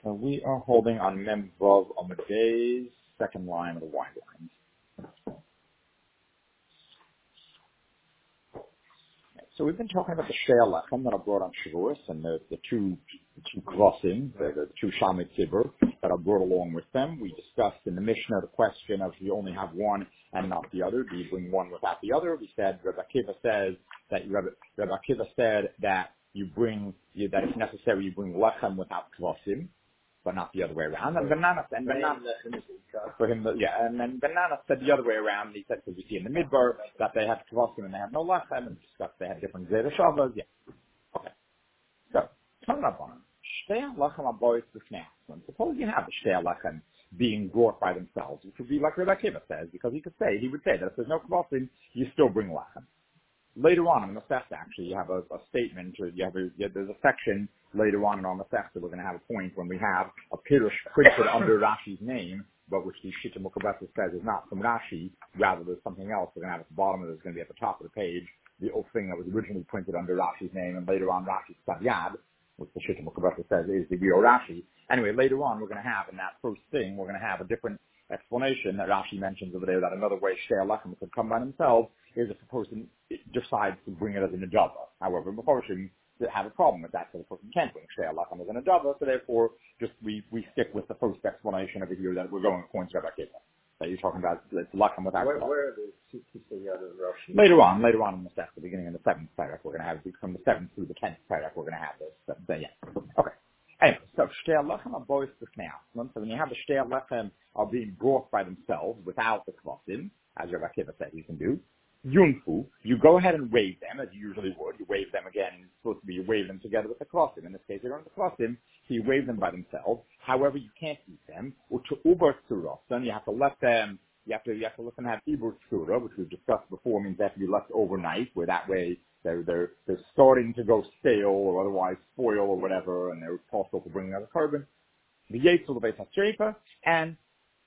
So we are holding on Mem Vav Amuday's second line of the wide lines. So we've been talking about the Shea Lechem that are brought on Shavuos and the two Kvasim, the two Shamit Tibur that are brought along with them. We discussed in the Mishnah the question of if you only have one and not the other, do you bring one without the other? We said Rabbi Akiva says that Rabbi Akiva said that that it's necessary you bring Lechem without Kvasim, but not the other way around. And Banana for him, and then Banana said the other way around. He said, because we see in the Midbar that they have Kvasim and they have no Lechem, and discussed they have different Zera Shavas. Yeah. Okay. So, turn up on them. Shtei Lechem Abois B'Shnei. Suppose you have the Shtei Lechem being brought by themselves, which would be like Rabbi Akiva says, because he would say that if there's no Kvasim, you still bring Lechem. Later on in the Masechta, actually, you have a statement, or there's a section later on in our Masechta, we're going to have a point when we have a Pirush printed under Rashi's name, but which the Shita Mukabetha says is not from Rashi, rather there's something else we're going to have at the bottom of it, it's going to be at the top of the page, the old thing that was originally printed under Rashi's name, and later on Rashi's Tzad, which the Shita Mukabetha says is the real Rashi. Anyway, later on we're going to have, in that first thing, we're going to have a different explanation that Rashi mentions over there, that another way Shtei Lechem could come by themselves is if a person decides to bring it as an Ajava. However, Mepharshim have a problem with that, so the person can't bring Shtei Lechem as an Ajava, so therefore we stick with the first explanation over here that we're going according to Rabbi Akiva. That you're talking about it's Lechem without Lechem. Where are the two Rashi? Later on in the set, the beginning of the 7th paragraph, we're going to have, from the 7th through the 10th paragraph, we're going to have this. Yeah. Okay. Anyway, so Shtei Lechem are both the Shnei. So when you have the Shtei Lechem are being brought by themselves without the Kvasim, as Rabbi Akiva said you can do, Yunfu, you go ahead and wave them as you usually would. You wave them again. It's supposed to be you wave them together with the Kvasim. In this case, they don't have the Kvasim, so you wave them by themselves. However, you can't eat them. Or to Uber Tzura, then you have to let them. You have to let them have Uber Tzura, which we've discussed before, means they have to be left overnight, where that way they're starting to go stale or otherwise spoil or whatever, and they're possible for bringing out a carbon. The Yetzel the Beis HaShrefa, and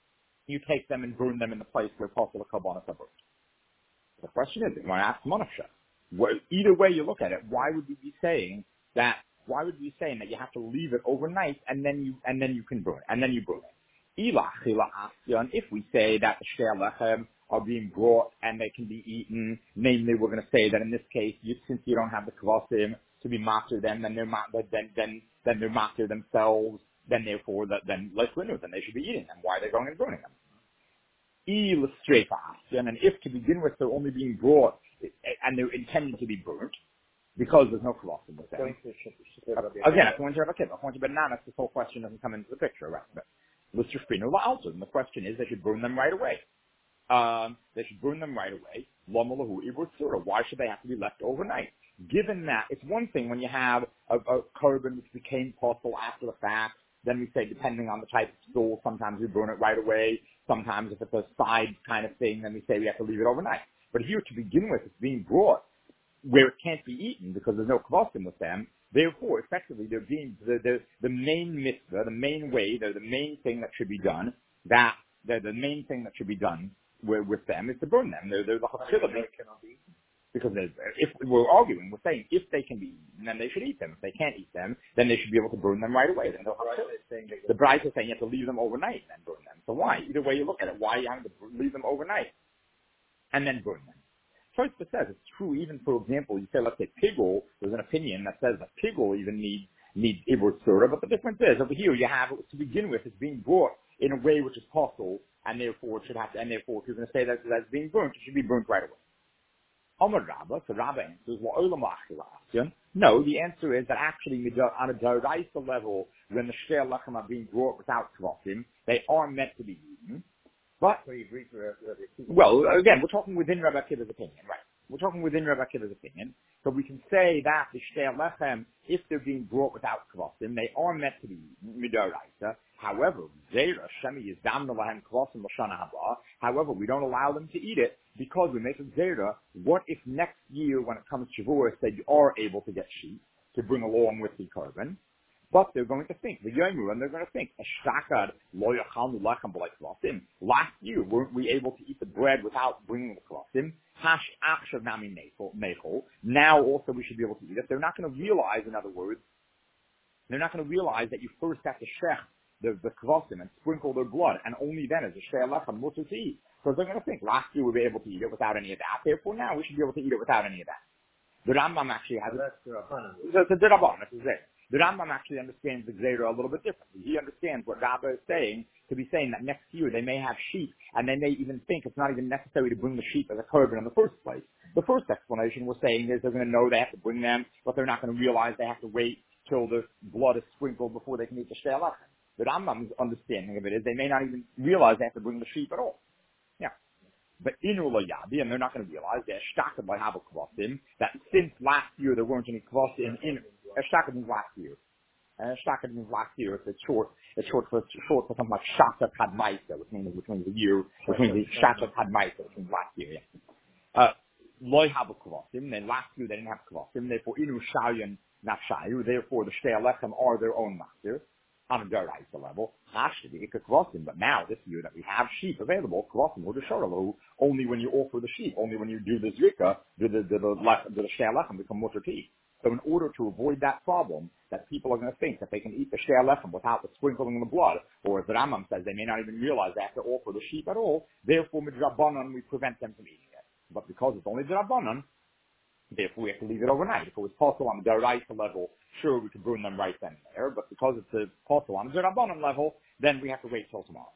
you take them and burn them in the place where possible Kabbalah are burned. The question is, when I ask Monafsha, either way you look at it, why would we be saying that? Why would we be saying that you have to leave it overnight and then you can burn it, and then you burn it? If we say that the Shtei Lechem are being brought and they can be eaten, namely we're going to say that in this case, since you don't have the Kvasim to be master them, then they're master themselves, then therefore then they should be eating them. Why are they going and burning them? And if to begin with they're only being brought and they're intended to be burnt because there's no Kvasim with them. Again, according to Rabbi Akiva, according to Bananas, this whole question doesn't come into the picture, right? But and the question is they should burn them right away. They should burn them right away. Why should they have to be left overnight? Given that it's one thing when you have a carbon which became possible after the fact, then we say depending on the type of stool, sometimes we burn it right away. Sometimes if it's a side kind of thing, then we say we have to leave it overnight. But here to begin with, it's being brought where it can't be eaten because there's no kvasim with them. Therefore, effectively, they're being the main mitzvah, the main way, they're the main thing that should be done. The main thing that should be done with them is to burn them. They're the hachillah. Because if we're arguing, we're saying if they can be eaten, then they should eat them. If they can't eat them, then they should be able to burn them right away. The Bryce is saying you have to leave them overnight and then burn them. So why? Either way you look at it, why you have to leave them overnight and then burn them? Tosfos says it's true even, for example, you say, let's say Pigul, there's an opinion that says that Pigul even needs Ibur Tzura, but the difference is, over here you have, to begin with, it's being brought in a way which is possible, and therefore it should have to, and therefore if you're going to say that it's being burnt, it should be burnt right away. Amar Rabba, so Rabba answers, no, the answer is that actually on a Daraisa level, when the Shtei Lechem are being brought without Kvasim, they are meant to be eaten. But, well, again, we're talking within Rabbi Akiva's opinion, right? We're talking within Rabbi Akiva's opinion. So we can say that the Shtei Lechem, if they're being brought without Kvasim, they are meant to be Midoraisa. However, Zera, Shemi, is Damna Lahem Kvasim L'Shana Haba. However, we don't allow them to eat it because we make a Zera. What if next year, when it comes to Shavuos, they are able to get sheep to bring along with the carbon? But they're going to think, the Yomu, and they're going to think, last year, weren't we able to eat the bread without bringing the Kvasim? Now also we should be able to eat it. They're not going to realize, in other words, They're not going to realize that you first have to shech the kvasim and sprinkle their blood, and only then is the sheh lechem mutter to eat. Because they're going to think, last year we were able to eat it without any of that, therefore now we should be able to eat it without any of that. The Rambam actually has that's the Rabbanan. So the Rabbanan, this is it. The Rambam actually understands the Gzeira a little bit differently. He understands what Rabba is saying, to be saying that next year they may have sheep, and they may even think it's not even necessary to bring the sheep as a korban in the first place. The first explanation was saying is they're going to know they have to bring them, but they're not going to realize they have to wait till the blood is sprinkled before they can eat the Shtei Lechem. The Rambam's understanding of it is they may not even realize they have to bring the sheep at all. Yeah. But Inula Yadi, and they're not going to realize they're shtakad by Haba Kvasim, that since last year there weren't any Kvasim in shtakad means last year. Shtakad means last year. It's short for something like Shata Kadmaisa, which means the year, which means the Shata Kadmaisa, which means last year, yeah. Loy Haba Kvasim, then last year they didn't have Kvasim, therefore Inu Shayan Nafshayu, therefore the Shtei Lechem are their own master. On a deraisa level, but now this year that we have sheep available, only when you offer the sheep, only when you do the zrika, do the shei lechem become mutter to eat. So in order to avoid that problem, that people are going to think that they can eat the shei lechem without the sprinkling of the blood, or as the Rambam says, they may not even realize they have to offer the sheep at all. Therefore, midrabanan, we prevent them from eating it. But because it's only drabanan, therefore we have to leave it overnight. If it was possible on the deraisa level, sure, we could burn them right then and there, but because it's a possible on the rabbanon level, then we have to wait till tomorrow.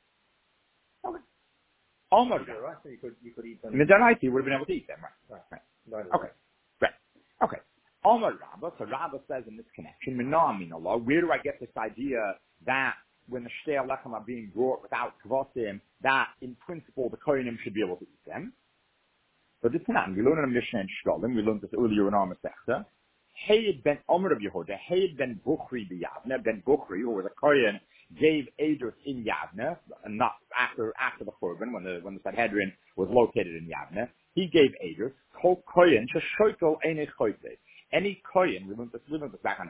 Okay. Almost. You could eat them. In the deraisa, you would have been able to eat them, right? Okay. Right. Okay. Almost Rabbah, so Rabbah says in this connection, where do I get this idea that when the shtei lechem are being brought without kvasim, that in principle the kohenim should be able to eat them? So this is not. We learned in the Mishnah and Shkolim. We learned this earlier in our Masechta. Hayed ben Omer of Yehuda, Hayed ben Bukhri b'Yavne, ben Bukhri, who was a Kohen, gave Edus in Yavne, not after the Churban, when the Sanhedrin was located in Yavne. He gave Edus, Kol Kohen, Sheshoitel Eine Choyte. Any Kohen, we learned this back on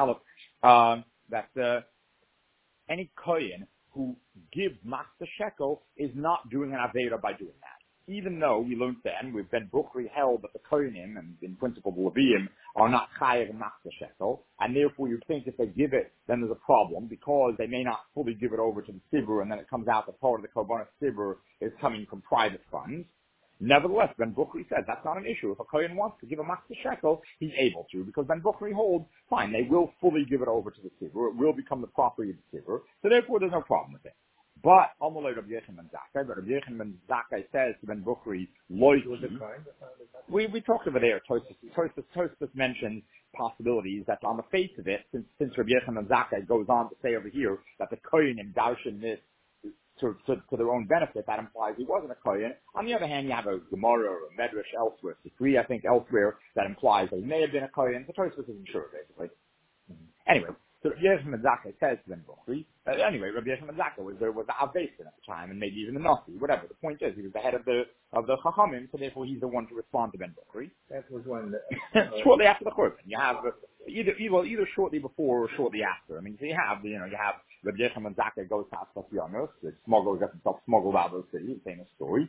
that any Kohen who gives Master Shekel is not doing an Aveira by doing that. Even though we learned then, we've been Bukhri held that the Kohenim, and in principle the Leviim, are not Chayev and Master Shekel, and therefore you think if they give it, then there's a problem, because they may not fully give it over to the Sibur, and then it comes out that part of the Korbanah Sibur is coming from private funds. Nevertheless, Ben Bukhri says that's not an issue. If a Kohen wants to give a Master Shekel, he's able to, because Ben Bukhri holds, fine, they will fully give it over to the Sibur, it will become the property of the Sibur, so therefore there's no problem with it. But Amalei Rabbi Yochanan ben Zakkai says to Ben Bukhri, Loiki. We talked over there. Tosfos mentioned possibilities that on the face of it, since Rabbi Yochanan ben Zakkai goes on to say over here that the Kohen and Darshan this to their own benefit, that implies he wasn't a Kohen. On the other hand, you have a Gemara or a Medrash elsewhere, Sikri, I think elsewhere, that implies that he may have been a Kohen. So Tosfos isn't sure, basically. Anyway. So Rabbi Yochanan ben Zakkai says to Ben Bukhri, anyway, Rabbi Yochanan ben Zakkai was the Avbesin at the time, and maybe even the Nasi, whatever. The point is, he was the head of the Chachamim, so therefore he's the one to respond to Ben Bukhri. That was when shortly after the Churban. You have either shortly before or shortly after. I mean, so you have Rabbi Yochanan ben Zakkai goes to Asfasyanos, the smuggler gets himself smuggled out of the city, famous story.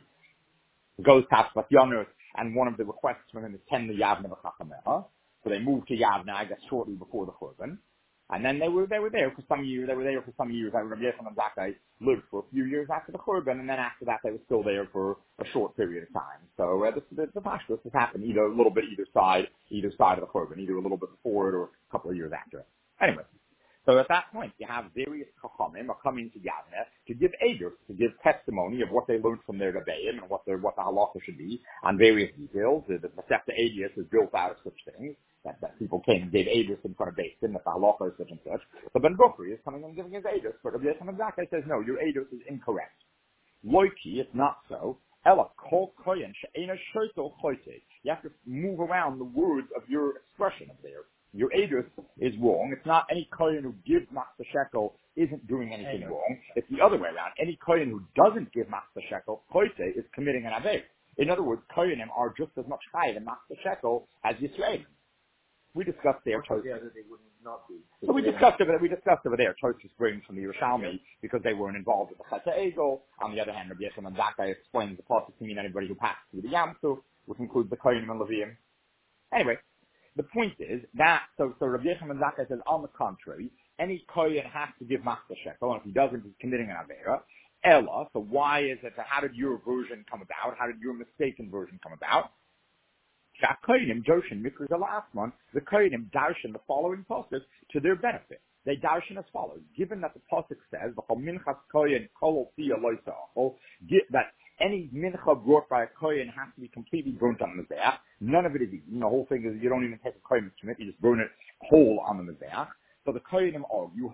Goes to Asfasyanos, and one of the requests from him is tend the Yavne v'Chachameha. So they moved to Yavne, I guess, shortly before the Churban. And then they were there for some years. They were there for some years. I remember Yochanan ben Zakkai lived for a few years after the Churban, and then after that they were still there for a short period of time. So the Pashtus has happened either a little bit either side of the Churban, either a little bit before it or a couple of years after it. Anyway, so at that point you have various Chachamim are coming to Yavne to give edus, to give testimony of what they learned from their Rebbeim and what the halacha should be on various details. The Masechta Edius is built out of such things. That people came and gave edus in front of Beis Din, that the halacha is such and such. So Ben Bukhri is coming and giving his edus, but Rabbi Yochanan ben Zakkai says, no, your edus is incorrect. Loiki, it's not so. Ella kol koyen she'ena shoytel choyte. You have to move around the words of your expression up there. Your edus is wrong. It's not any kohen who gives Master Shekel isn't doing anything wrong. It's the other way around. Any kohen who doesn't give Master Shekel, choyte, is committing an aveir. In other words, kohenim are just as much chayiv in Master Shekel as Yisraelim. We discussed there. They would not be. So we discussed over there. Tosfos brings from the Yerushalmi because they weren't involved with the Cheta Egel. On the other hand, Rabbi Yochanan ben Zakkai explains the pasuk to mean anybody who passed through the Yam Suf, which includes the Kohenim and Leviim. Anyway, the point is that, so Rabbi Yechon ben Zakkai says, on the contrary, any kohen has to give machzah shekel, and if he doesn't, he's committing an avera. Ella, so why is it, how did your version come about? How did your mistaken version come about? The Kohanim darshan the following pasuk to their benefit. They darshan as follows: given that the pasuk says that any mincha brought by a kohen has to be completely burnt on the mizbeach. None of it is eaten. The whole thing is you don't even take a kohen from it; you just burn it whole on the mizbeach. So the kohenim argue,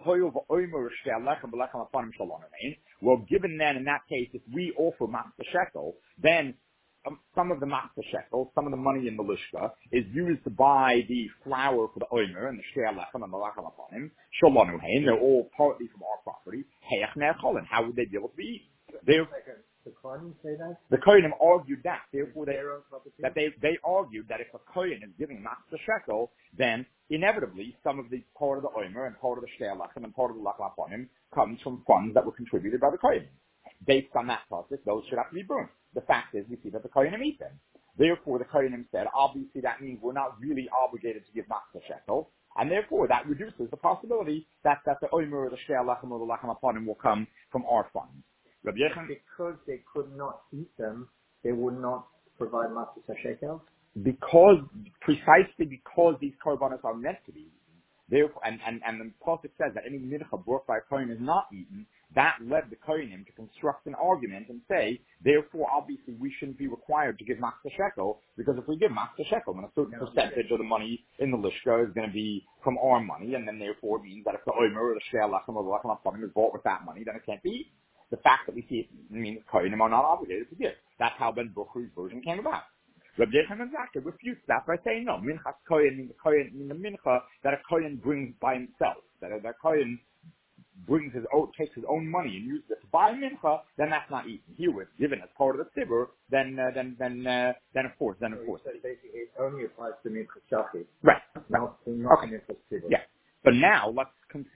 well, given then in that case, if we offer machzah shekel, then some of the machzah shekel, some of the money in the lishka, is used to buy the flour for the oimer and the shter lechem and the lachem aponim. Shalonu hein, they're all partly from our property. Heich ner cholin, how would they be able to be eaten? The Kohanim say that? The Kohanim argued that. Therefore, they argued that if a Kohen is giving machzah shekel, then inevitably some of the part of the oimer and part of the shter lechem and part of the lachem aponim comes from funds that were contributed by the Kohen. Based on that process, those should have to be burnt. The fact is, we see that the Kohanim eat them. Therefore, the Kohanim said, obviously that means we're not really obligated to give machzah shekel, and therefore that reduces the possibility that the oimer or the shter lechem or the lachem aponim will come from our funds. Because they could not eat them, they would not provide machzah shekel? Precisely because these korbanos are meant to be eaten. Therefore, and the pasuk says that any mincha brought by a kohen is not eaten. That led the kohenim to construct an argument and say, therefore, obviously, we shouldn't be required to give machzah shekel, because if we give machzah shekel, then a certain percentage of the money in the lishka is going to be from our money, and then therefore it means that if the oimer or the shter lechem or the lechem aponim is bought with that money, then it can't be eaten. The fact that we see it means kohenim are not obligated to give. That's how Ben Bukhari's version came about. Rabbi Yechon ben Zakkai refutes that by saying, no, minchas kohen means the mincha that a kohen brings by himself. That a kohen takes his own money and uses it to buy mincha, then that's not eaten. Here, it's given as part of the tzibur, then of course. So basically, it only applies to mincha shachit. Right. Not Okay. mincha tzibur. Yeah. But now let's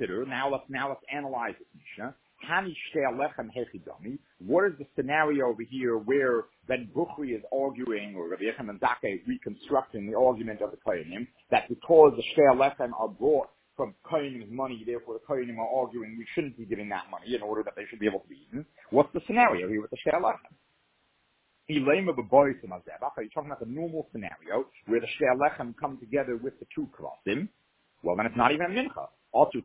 analyze this Mishnah. What is the scenario over here where Ben Bukhari is arguing, or Rabbi Yechon ben Zakkai is reconstructing the argument of the Kohanim, that because the shter lechem are brought from Kohanim's money, therefore the Kohanim are arguing we shouldn't be giving that money in order that they should be able to be eaten? What's the scenario here with the shter lechem? Are you talking about the normal scenario where the shter lechem come together with the two kvasim? Well, then it's not even a mincha. Also,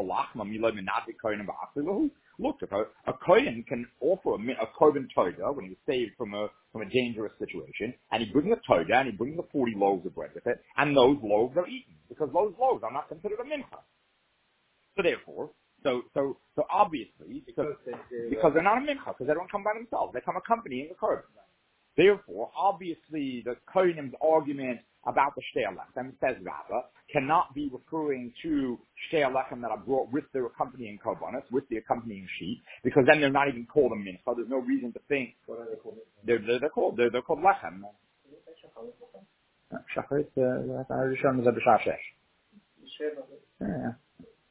look, if a kohen can offer a korban toida when he's saved from a dangerous situation, and he brings a toida and he brings the 40 loaves of bread with it, and those loaves are eaten because those loaves are not considered a mincha. So therefore, so obviously because they're not a mincha, because they don't come by themselves, they come accompanying the korban. Therefore, obviously, the Kohenim's argument about the shter lechem, says Rava, cannot be referring to shter lechem that are brought with their accompanying korbanos, with the accompanying sheep, because then they're not even called a mincha. There's no reason to think. What are they called? They're called lechem. Shacharit, Rishon is a b'shah shesh.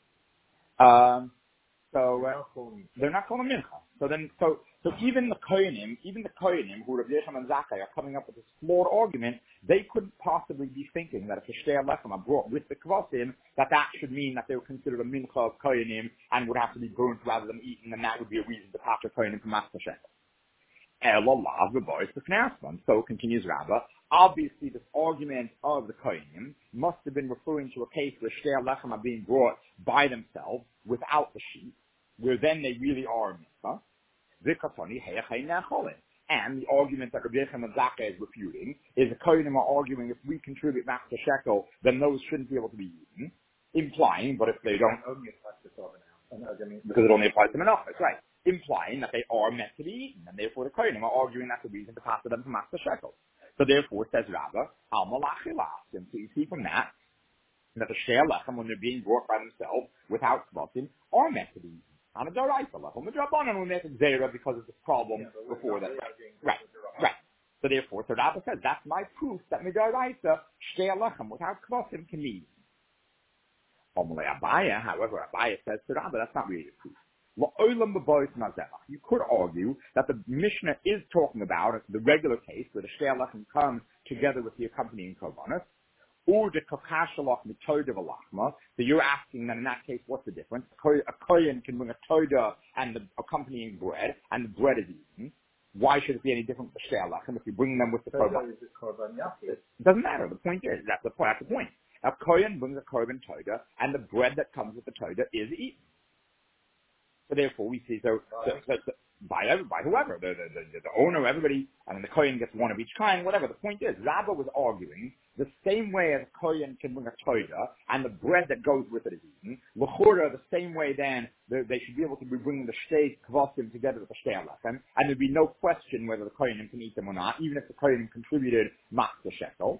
So they're not called a mincha. So even the Kohanim who Rabbi Yechon ben Zakkai are coming up with this flawed argument, they couldn't possibly be thinking that if the shter lechem are brought with the kvasim, that should mean that they were considered a mincha of Kohanim and would have to be burnt rather than eaten, and that would be a reason to pass the Kohanim from machzah shekel. So continues Rabbah, obviously this argument of the Kohanim must have been referring to a case where shter lechem are being brought by themselves without the sheep, where then they really are a mincha. And the argument that Rabbi Yechon ben Zakkai is refuting is the Kohanim are arguing if we contribute machzah shekel, then those shouldn't be able to be eaten, implying, but if they don't, because it only applies to menachos, right? Implying that they are meant to be eaten, and therefore the Kohanim are arguing that's the reason to pass them from machzah shekel. So therefore, says Rabbah, Alma lachilas, and so you see from that the shter lechem, when they're being brought by themselves without kvasim, are meant to be eaten. On a daraisa level, midrabanan we make a zera because of this problem before that. Right. So therefore, so Rabbah says that's my proof that midaraisa shter lechem without kvasim can be eaten. Abaya, however, Abaya says to Rabbah that's not really a proof. You could argue that the Mishnah is talking about the regular case where the shter lechem comes together with the accompanying korbanos. or the kakashalach mitoda v'lachma. So you're asking that in that case, what's the difference? A kohen can bring a toda and the accompanying bread, and the bread is eaten. Why should it be any different for shtei halachim if you bring them with the korban? It doesn't matter. The point is, that's the point. A kohen brings a korban toda, and the bread that comes with the toda is eaten. So therefore, we see by whoever, the owner, everybody, and the kohen gets one of each kind, whatever. The point is, Rabbah was arguing the same way as a kohen can bring a toida, and the bread that goes with it is eaten. L'chura, the same way then, they should be able to be bringing the shtei kvasim together with the shtei lechem, and there'd be no question whether the kohen can eat them or not, even if the kohen contributed matzah shekel.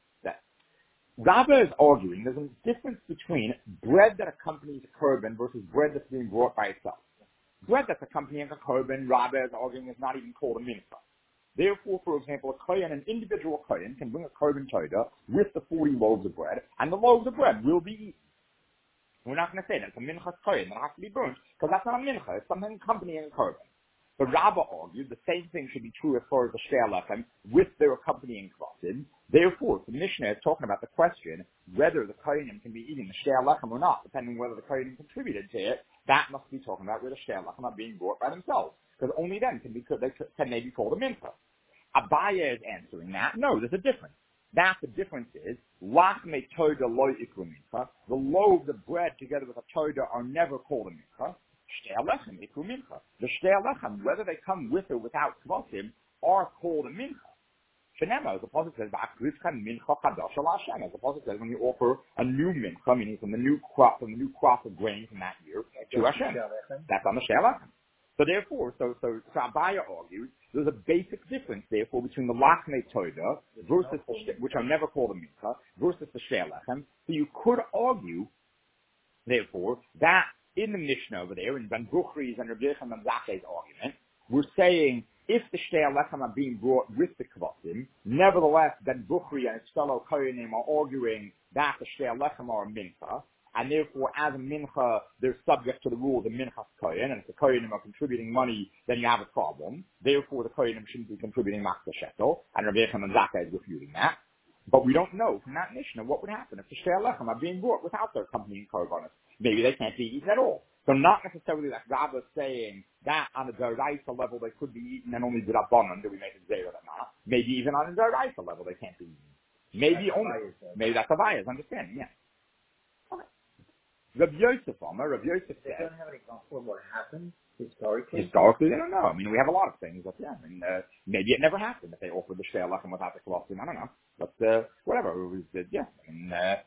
Rabbah is arguing there's a difference between bread that accompanies a korban versus bread that's being brought by itself. Bread that's accompanying a korban, Rabbah is arguing, is not even called a mincha. Therefore, for example, a kohen, an individual kohen, can bring a korban toda with the 40 loaves of bread, and the loaves of bread will be eaten. We're not going to say that it's a mincha kohen that has to be burnt, because that's not a mincha, it's something accompanying a korban. But Rabbah argued the same thing should be true as far as the shtei lechem with their accompanying kvasim. Therefore, the Mishnah is talking about the question whether the kohenim can be eating the shtei lechem or not, depending on whether the kohenim contributed to it. That must be talking about where the shtei lechem are being brought by themselves, because only then can they be called a mincha. Abaya is answering that. No, there's a difference. That the difference is lachme toda lo ikru mincha. The loaves of bread together with a toda are never called a mincha. Shtei lechem ikru mincha. The shtei lechem, whether they come with or without kvasim, are called a mincha. Shenema, as the pasuk says, mincha chadash al Hashem. As the pasuk says, when you offer a new mincha, meaning from the new crop of grain from that year to Hashem, that's on the shtei lechem. So therefore, so Abaya argues there's a basic difference, therefore, between the lachme toda versus which are never called a mincha versus the shtei lechem. So you could argue, therefore, that in the Mishnah over there, in Ben Bukhri's and Rabbi Yechon and Zakhe's argument, we're saying if the shtei lechem are being brought with the kvasim, nevertheless, Ben Bukhri and his fellow kohenim are arguing that the shtei lechem are a mincha, and therefore, as a mincha, they're subject to the rule of the minchas kohen, and if the kohenim are contributing money, then you have a problem. Therefore, the kohenim shouldn't be contributing matzah shekel, and Rabbi Yechon and Zakhe is refuting that. But we don't know from that Mishnah what would happen if the shtei lechem are being brought without their accompanying korbanos. Maybe they can't be eaten at all. So not necessarily like Rabbah saying that on a deraisa level they could be eaten and only b'rabbanan do we make it zera or not. Maybe even on a deraisa level they can't be eaten. Maybe that's only. Maybe that's Avaya's understanding, yeah. Okay. Rabbi Yosef says... They don't have an example of what happened historically? Historically, they don't know. I mean, we have a lot of things, but yeah, I mean, maybe it never happened if they offered the shtei lechem without the kvasim. I don't know. But, whatever. It was, yeah. I mean,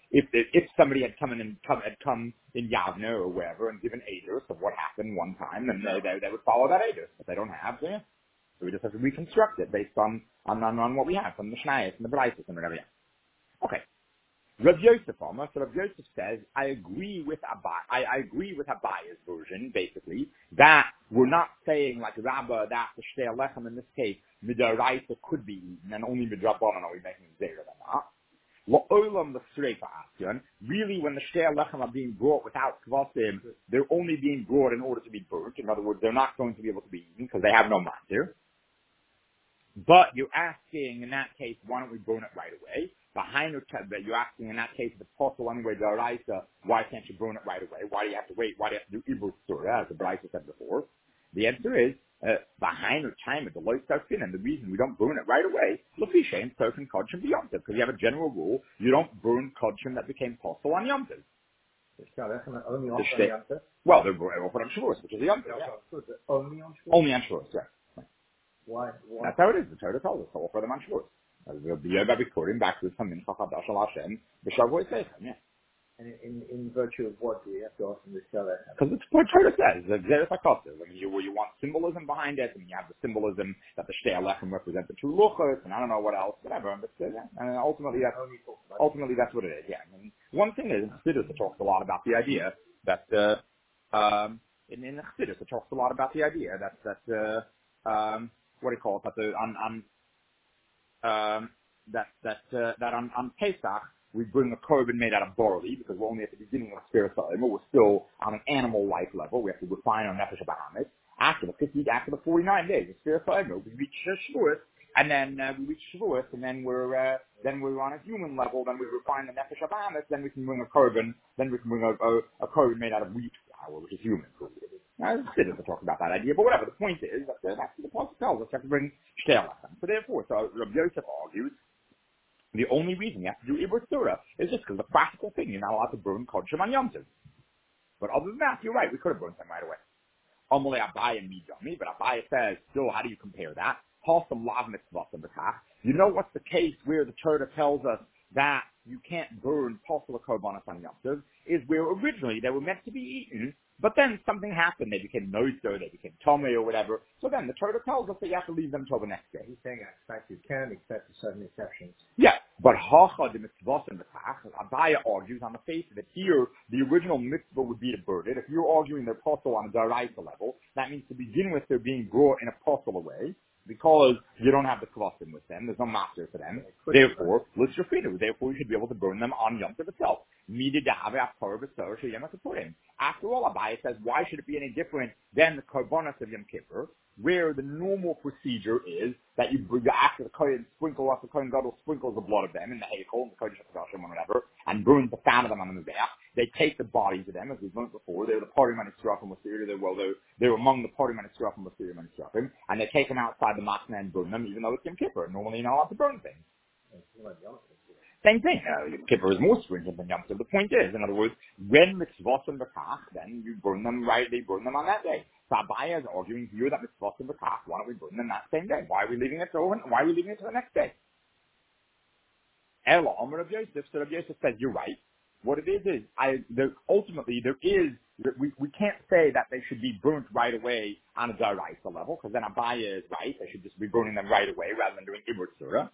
if somebody had come in Yavne or wherever and given edus of what happened one time, then they would follow that edus. But they don't have, so yeah. So we just have to reconstruct it based on what we have from the Shnayos and the Braisos and whatever. Okay. Rav Yosef says, I agree with Abaya's version, basically, that we're not saying like Rabbah that the shtei lechem in this case, midaraisa could be eaten, and only midrabbanan are we making zera than that. La'olam l'sreifa asyan, really when the shtei lechem are being brought without kvasim, they're only being brought in order to be burnt. In other words, they're not going to be able to be eaten because they have no matzah. But you're asking in that case, why don't we burn it right away? You're asking in that case, if it's possible anyway, daraisa, why can't you burn it right away? Why do you have to wait? Why do you have to do ibur surah, as the Brisa said before? The answer is, behind or time, the light starts in, and the reason we don't burn it right away, lefisha and certain kodshim beyond it, because you have a general rule, you don't burn kodshim that became possible on Yom Tov. Only on Yom Tov? Well, they're offered on Shavuos, which is the Yom Tov. Yeah. Only on Shavuos? Only on Shavuos, right. Why? That's how it is. The Torah tells us to offer them on Shavuos. Back to some mincha chadash al Hashem, b'shavua seichem, yeah. And in virtue of what do you have to ask them to sell it? Because it's what Torah says. I mean, you want symbolism behind it, and you have the symbolism that the shtei lechem represent the two luchos, and I don't know what else, whatever. But yeah, and ultimately that's what it is. Yeah. I mean, one thing is in Chassidus it talks a lot about the idea that in Chassidus it talks a lot about the idea that what do you call it? That on Pesach we bring a korban made out of barley because we're only at the beginning of the Sfiras We're still on an animal life level. We have to refine our nefesh Bahamis. After the 49 days of Sfiras we reach Shavuos, And then we reach Shavuos, and then we're on a human level. Then we refine the nefesh habahamis. Then we can bring a korban. Then we can bring a korban made out of wheat flour, which is human food. Now, it's silly to talk about that idea, but whatever. The point is that that's what the Pasuk tells us. You have to bring shtei lechem. So therefore, Rabbi Yosef argues the only reason you have to do Ibur Tzura is just because the practical thing you're not allowed to burn Kodshim on Yom Tov. But other than that, you're right. We could have burned them right away. Amalei Abaye Midami, but Abaye says, still, how do you compare that? You know what's the case where the Torah tells us that you can't burn Posel Korbanos on Yom Tov is where originally they were meant to be eaten, but then something happened. They became noiser, they became tomei or whatever. So then the Torah tells us that you have to leave them until the next day. He's saying, in fact, you can, except for certain exceptions. Yeah, but Hacha the mitzvah and the Tach, Abaye argues on the face of it here, the original mitzvah would be to burn it. If you're arguing they're posel on a daraisa level, that means to begin with they're being brought in a posel way, because you don't have the kvasim with them. There's no master for them. Therefore, l'shrafinu. Therefore, you should be able to burn them on Yom Tov itself. After all, Abaye says, why should it be any different than the korbanos of Yom Kippur, where the normal procedure is that after the kohen sprinkle off, the kohen gadol sprinkles the blood of them in the heichal, and the kodesh hakadoshim, or whatever, and burns the fat of them on the mizbeach. They take the bodies of them, as we've learned before. They were the parim and Yisrafim with they were among the parim and Yisrafim with and they take them outside the machna and burn them, even though it's Yom Kippur. Normally, you're not allowed to burn things. Same thing. Yom Kippur is more stringent than Yom Tov. The point is, in other words, when mitzvot and bekach, then you burn them right. They burn them on that day. So Abaye is arguing here that mitzvot and bekach. Why don't we burn them that same day? Why are we leaving it to Why are we leaving it to the next day? Ela Amar Rav Yosef. So Rav Yosef says, you're right. What it is ultimately we can't say that they should be burnt right away on a daraisa level, because then Abaye is right. They should just be burning them right away rather than doing Ibur Tzura.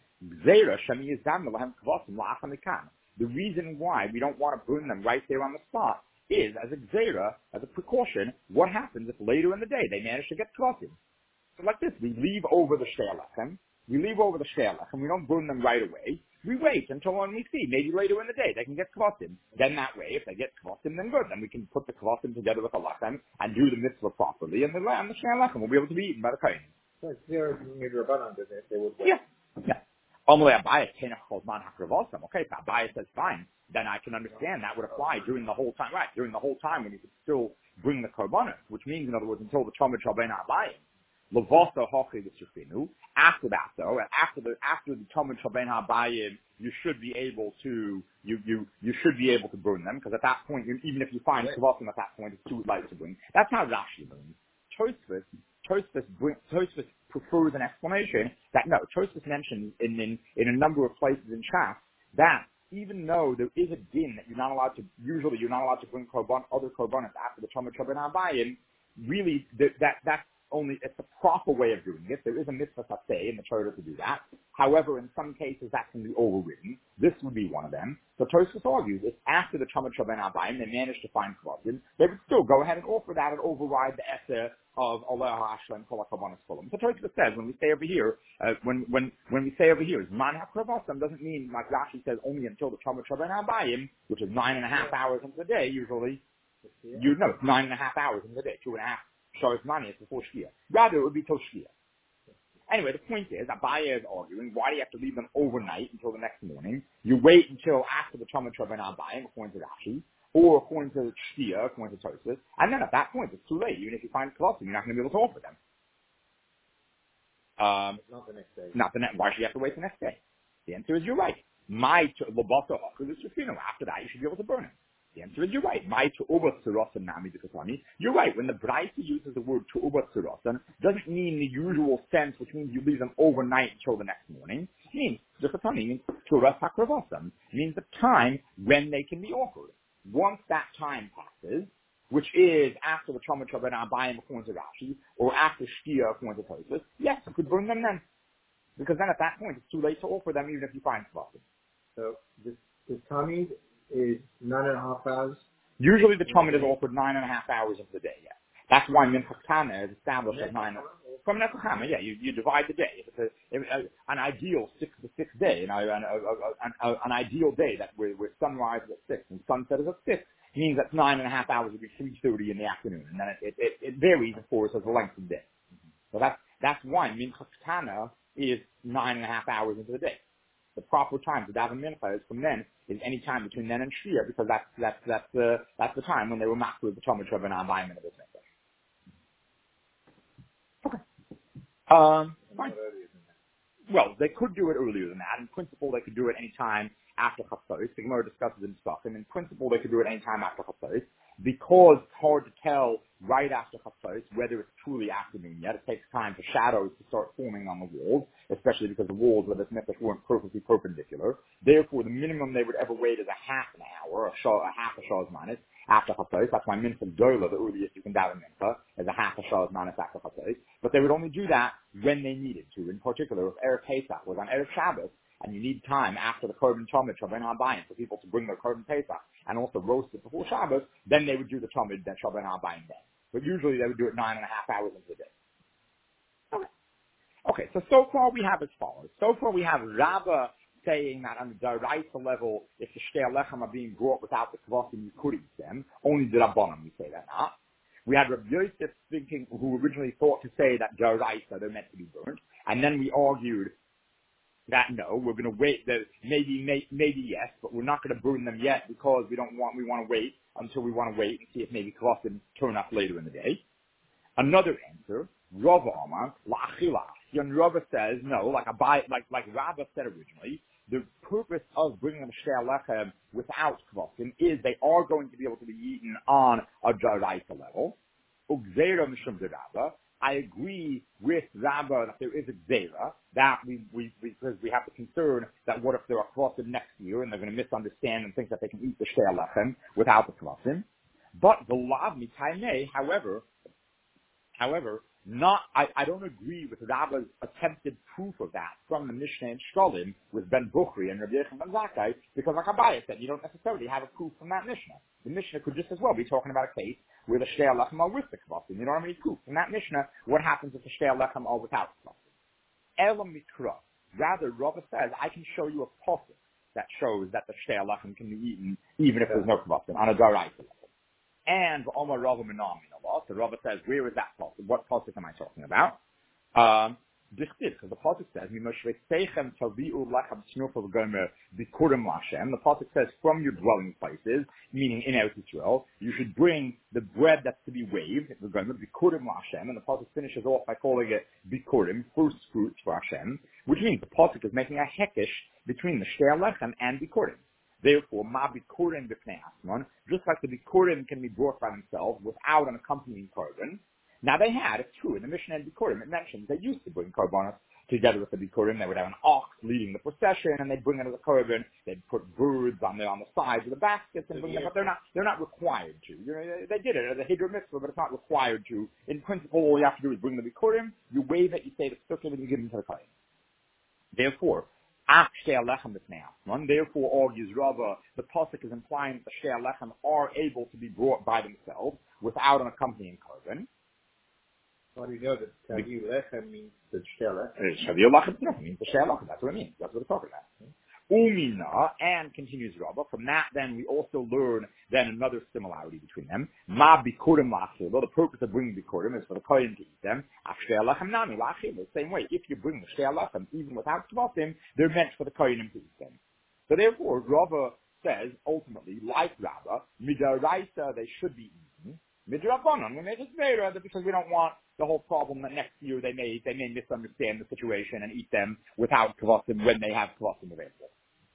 The reason why we don't want to burn them right there on the spot is, as a gzeira, as a precaution, what happens if later in the day they manage to get kvasim? So like this, we leave over the shtei lechem, we don't burn them right away. We wait until when we see, maybe later in the day, they can get kvasim. Then that way, if they get kvasim, then good. Then we can put the kvasim together with the lechem and do the mitzvah properly, and the shtei lechem will be able to be eaten by the kohen. So it's zero midrabanan, they would wait. Yeah. Okay, if Abaye says fine, then I can understand that would apply during the whole time, right? During the whole time when you could still bring the korbanos, which means, in other words, until the Talmud Shabbein Abaye. After that, though, after the Talmud Shabbein Abaye, you should be able to burn them, because at that point, even if you find kvasim at that point, it's too light to bring. That's how Rashi learns. Tosfos prefers an explanation that no, Tosfos mentions in a number of places in Shas that even though there is a din that you're not allowed to bring other korbanos after the Talmud Shabbein Abayim, really that's only, it's the proper way of doing it. There is a mitzvah sateh in the Torah to do that. However, in some cases that can be overridden. This would be one of them. So Tosfos argues if after the Talmud Shabbein Abayim they managed to find kvasim, they would still go ahead and offer that and override the essay of Allah Hashem Kol HaKorbanos Kulam. So Tosfos says when we say over here, when we say over here, Man HaKravasam doesn't mean, like Rashi says, only until the Talmud Shabbein Abayim, which is 9.5 hours into the day usually. It's 9.5 hours into the day, 2.5. Shabbos Mani is before Shkia. Rather, it would be till Shkia. Anyway, the point is, Abaye is arguing, why do you have to leave them overnight until the next morning? You wait until after the Talmud Shabbein Abayim, according to Rashi, or according to Shkia, according to Tosfos, and then at that point, it's too late. Even if you find kvasim, you're not going to be able to offer them. Not the next day. Why should you have to wait the next day? The answer is, you're right. After that, you should be able to burn it. The answer is, you're right. You're right. When the Braisa uses the word tu'uba tzurasan, doesn't mean the usual sense, which means you leave them overnight until the next morning. It means, just a funny, means turas hakravasam. It means the time when they can be offered. Once that time passes, which is after the Talmud Shabbein Abayim according to Rashi, or after Shkia according to Tosfos, yes, you could burn them then. Because then at that point, it's too late to offer them even if you find kvasim. So, the Talmud is 9.5 hours? Usually the Talmud is offered 9.5 hours of the day, yeah. That's why Minchas Kana is established at 9. From Minchas Kana, yeah, you divide the day. It's an ideal 6 to 6 day, an ideal day that where sunrise is at 6 and sunset is at 6 means that 9.5 hours would be 3:30 in the afternoon, and then it varies, of course, as the length of the day. So that's why Minchas Kana is 9.5 hours into the day. The proper time to daven mincha is from then, is any time between then and Shia, because that's the time when they were masked with the Talmud Shabbat and Abayim in the business. Okay. Fine. Well, they could do it earlier than that. In principle, they could do it any time after Chatzos. The Gemara discusses in Sfachim. In principle, they could do it any time after Chatzos. Because it's hard to tell right after Chatzos whether it's truly afternoon yet. It takes time for shadows to start forming on the walls, especially because the walls of this mikdash weren't perfectly perpendicular. Therefore, the minimum they would ever wait is a half an hour, a half a shah's minus, after Chatzos. That's why mincha dola, the earliest you can daven mincha, is a half a shah's minus after Chatzos. But they would only do that when they needed to. In particular, if Erev Pesach was on Erev Shabbos, and you need time after the Korban Talmud Shabbat Habayim for people to bring their Korban Pesach and also roast it before Shabbos, then they would do the Talmud Shabbat Habayim then. But usually they would do it 9.5 hours into the day. Okay, so far we have as follows. So far we have Rabbah saying that on the Daraisa level, if the Shtei Lechem are being brought without the Kvasim, you could eat them. Only the Rabbanim, we say that now. We had Rabbi Yosef thinking, who originally thought to say that Daraisa, they're meant to be burnt. And then we argued that no, we're going to wait, that maybe yes, but we're not going to burn them yet because we want to wait until we want to wait and see if maybe Kvasim turn up later in the day. Another answer, Rava Amar, La'achila. And Rava says, no, like Rava said originally, the purpose of bringing them Shtei Lechem without Kvasim is they are going to be able to be eaten on a Daraisa level. Ugzeira Mishum Rava. I agree with Rabbah that there is a gzera, that because we have the concern that what if there are Kvasim next year and they're going to misunderstand and think that they can eat the Shtei Lechem without the Kvasim. But the Lav Mitayneh, however, I don't agree with Rabbah's attempted proof of that from the Mishnah and Shkolim with Ben Bukhri and Rabbi Yechon Ben Zakkai, because like Abaye said, you don't necessarily have a proof from that Mishnah. The Mishnah could just as well be talking about a case where the Shtei Lechem are with the Kvasim. You don't have any proof from that Mishnah what happens if the Shtei Lechem are without Kvasim. Elam Mikra. Rather, Rabbah says, I can show you a pasuk that shows that the Shtei Lechem can be eaten even if there's no Kvasim on a Daraisa level. And Omar Rava Menam in Allah. So Rava says, where is that pasuk? What pasuk am I talking about? Because the pasuk says, the pasuk says, from your dwelling places, meaning in Eretz Yisrael, you should bring the bread that's to be waved, and the pasuk finishes off by calling it bikurim, first fruits for Hashem, which means the pasuk is making a hekesh between the Shtei Lechem and bikurim. Therefore, ma bikurim b'fnei asman, just like the bikurim can be brought by themselves without an accompanying korban. Now they had, it's true, in the Mishnah and bikurim, it mentions they used to bring korbanos together with the bikurim. They would have an ox leading the procession, and they'd bring it as a korban. They'd put birds on the sides of the baskets and bring them, but they're not required to. You know, they did it as a hidra mitzvah, but it's not required to. In principle, all you have to do is bring the bikurim, you wave it, you say the sukkim, and you give them to the kohen. Therefore, therefore, argues Rava, the pasuk is implying that the Shtei Lechem are able to be brought by themselves without an accompanying korban. How do you know that Shavu Lechem means the Shtei Lechem? Shavu Lechem means the Shtei Lechem. That's what it means. That's what it's talking about. Umina, and continues Rava, from that then we also learn then another similarity between them. Ma bikurim la'achil. The purpose of bringing bikurim is for the kohen to eat them. Shtei Lechem nami la'achil. The same way, if you bring the Shtei Lechem even without kvasim, they're meant for the kohen to eat them. So therefore, Rava says ultimately, like Rava, midaraisa they should be eaten. Midrabanan, we make a zvera because we don't want the whole problem that next year they may misunderstand the situation and eat them without kvasim when they have kvasim available.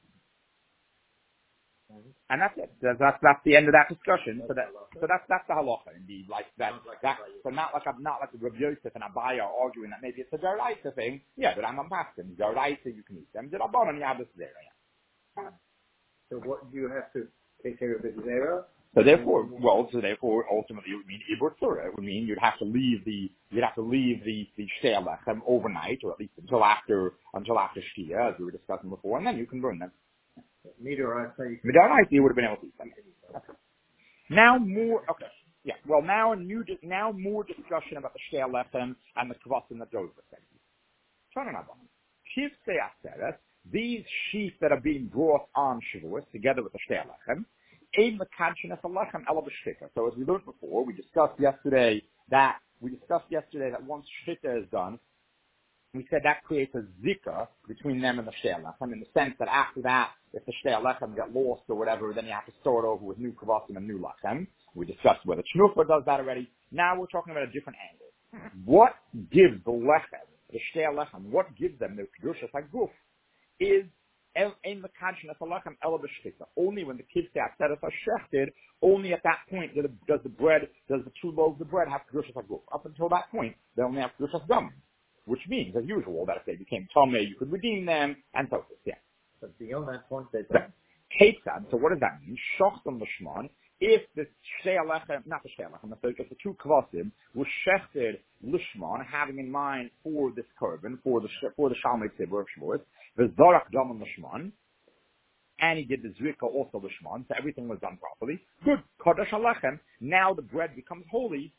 And that's it. That's the end of that discussion. So that's the halacha indeed. Like that. So not like Rabbi Yosef and Abaya are arguing that maybe it's a daraisa thing. Yeah, but I'm paskin. Daraisa you can eat them. Darabanan you have this zera. So what do you have to take care of the zera? So therefore, ultimately it would mean ibur tzura. It would mean you'd have to leave the Shtei Lechem overnight, or at least until after Shkia, as we were discussing before, and then you can burn them. Midaraisa, you would have been able to eat them. Okay. Now more discussion about the Shtei Lechem and the kvasim that goes with them. These sheep that are being brought on Shavuos together with the Shtei Lechem. So as we learned before, we discussed yesterday that once shita is done, We said that creates a zika between them and the Shtei Lechem, in the sense that after that, if the Shtei Lechem get lost or whatever, then you have to start over with new Kavasim and new Lechem. We discussed whether Shnufa does that already. Now we're talking about a different angle. What gives the Lechem, the Shtei Lechem, what gives them the Kedushas HaGuf is in the consciousness of Lechem Ela B'Shchita. Only when the kids say Aseres HaShechted, only at that point does the 2 loaves of bread have Kedushas HaGuf. Up until that point, they only have Kedushas Gam. Which means, as usual, that if they became Tomei, you could redeem them, and so forth. Yeah. But beyond that point, they don't. Ketzad, so what does that mean? Shochtam Lishman, if the Shtei Lechem, not the Shtei Lechem, if the 2 Kvasim were shechted Lishman, having in mind for this korban, for the Shalmei Tzibur of Shavuot, the Zorak Daman Lishman, and he did the Zrika also Lishman, so everything was done properly. Good. Kodesh HaLechem, now the bread becomes holy.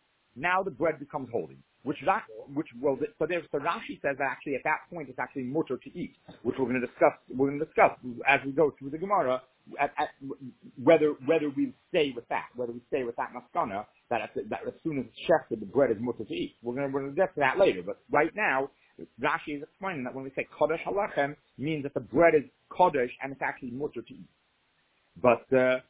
So Rashi says that actually at that point it's actually mutter to eat, which we're going to discuss as we go through the Gemara, whether we stay with that maskana, that as soon as it's shechted, the bread is mutter to eat. We're going to get to that later, but right now, Rashi is explaining that when we say Kodesh HaLechem, means that the bread is Kodesh and it's actually mutter to eat. But,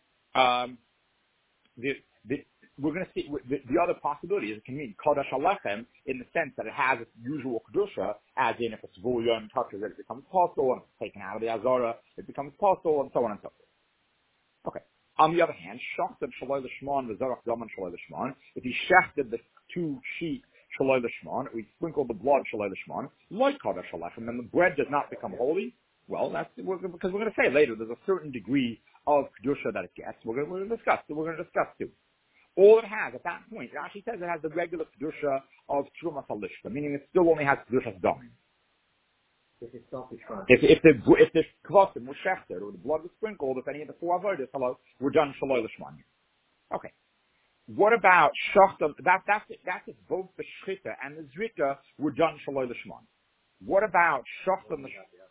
we're going to see the other possibility is it can mean Kodesh HaLechem in the sense that it has its usual Kedusha, as in if it's Vulya and touches it, it becomes Postel, and if it's taken out of the Azara, it becomes Postel, and so on and so forth. Okay. On the other hand, Shachted Shaloi Lishman, the Zarach Daman Shaloi Lishman, if he shechted the 2 sheep Shaloi Lishman, or he sprinkled the blood Shaloi Lishman, like Kodesh HaLechem, then the bread does not become holy. Well, that's because we're going to say later there's a certain degree of Kedusha that it gets. We're going to discuss too. All it has at that point, Rashi says it has the regular Kedusha of Trumas HaLishka, meaning it still only has Kedusha Dam. If the Kvasim were shechted, or the blood was sprinkled, if any of the 4 avodas were done Shaloi Lishman. Okay. What about Shachtam? That's if both the Shchita and the Zrika were done Shaloi Lishman. What about Shachtam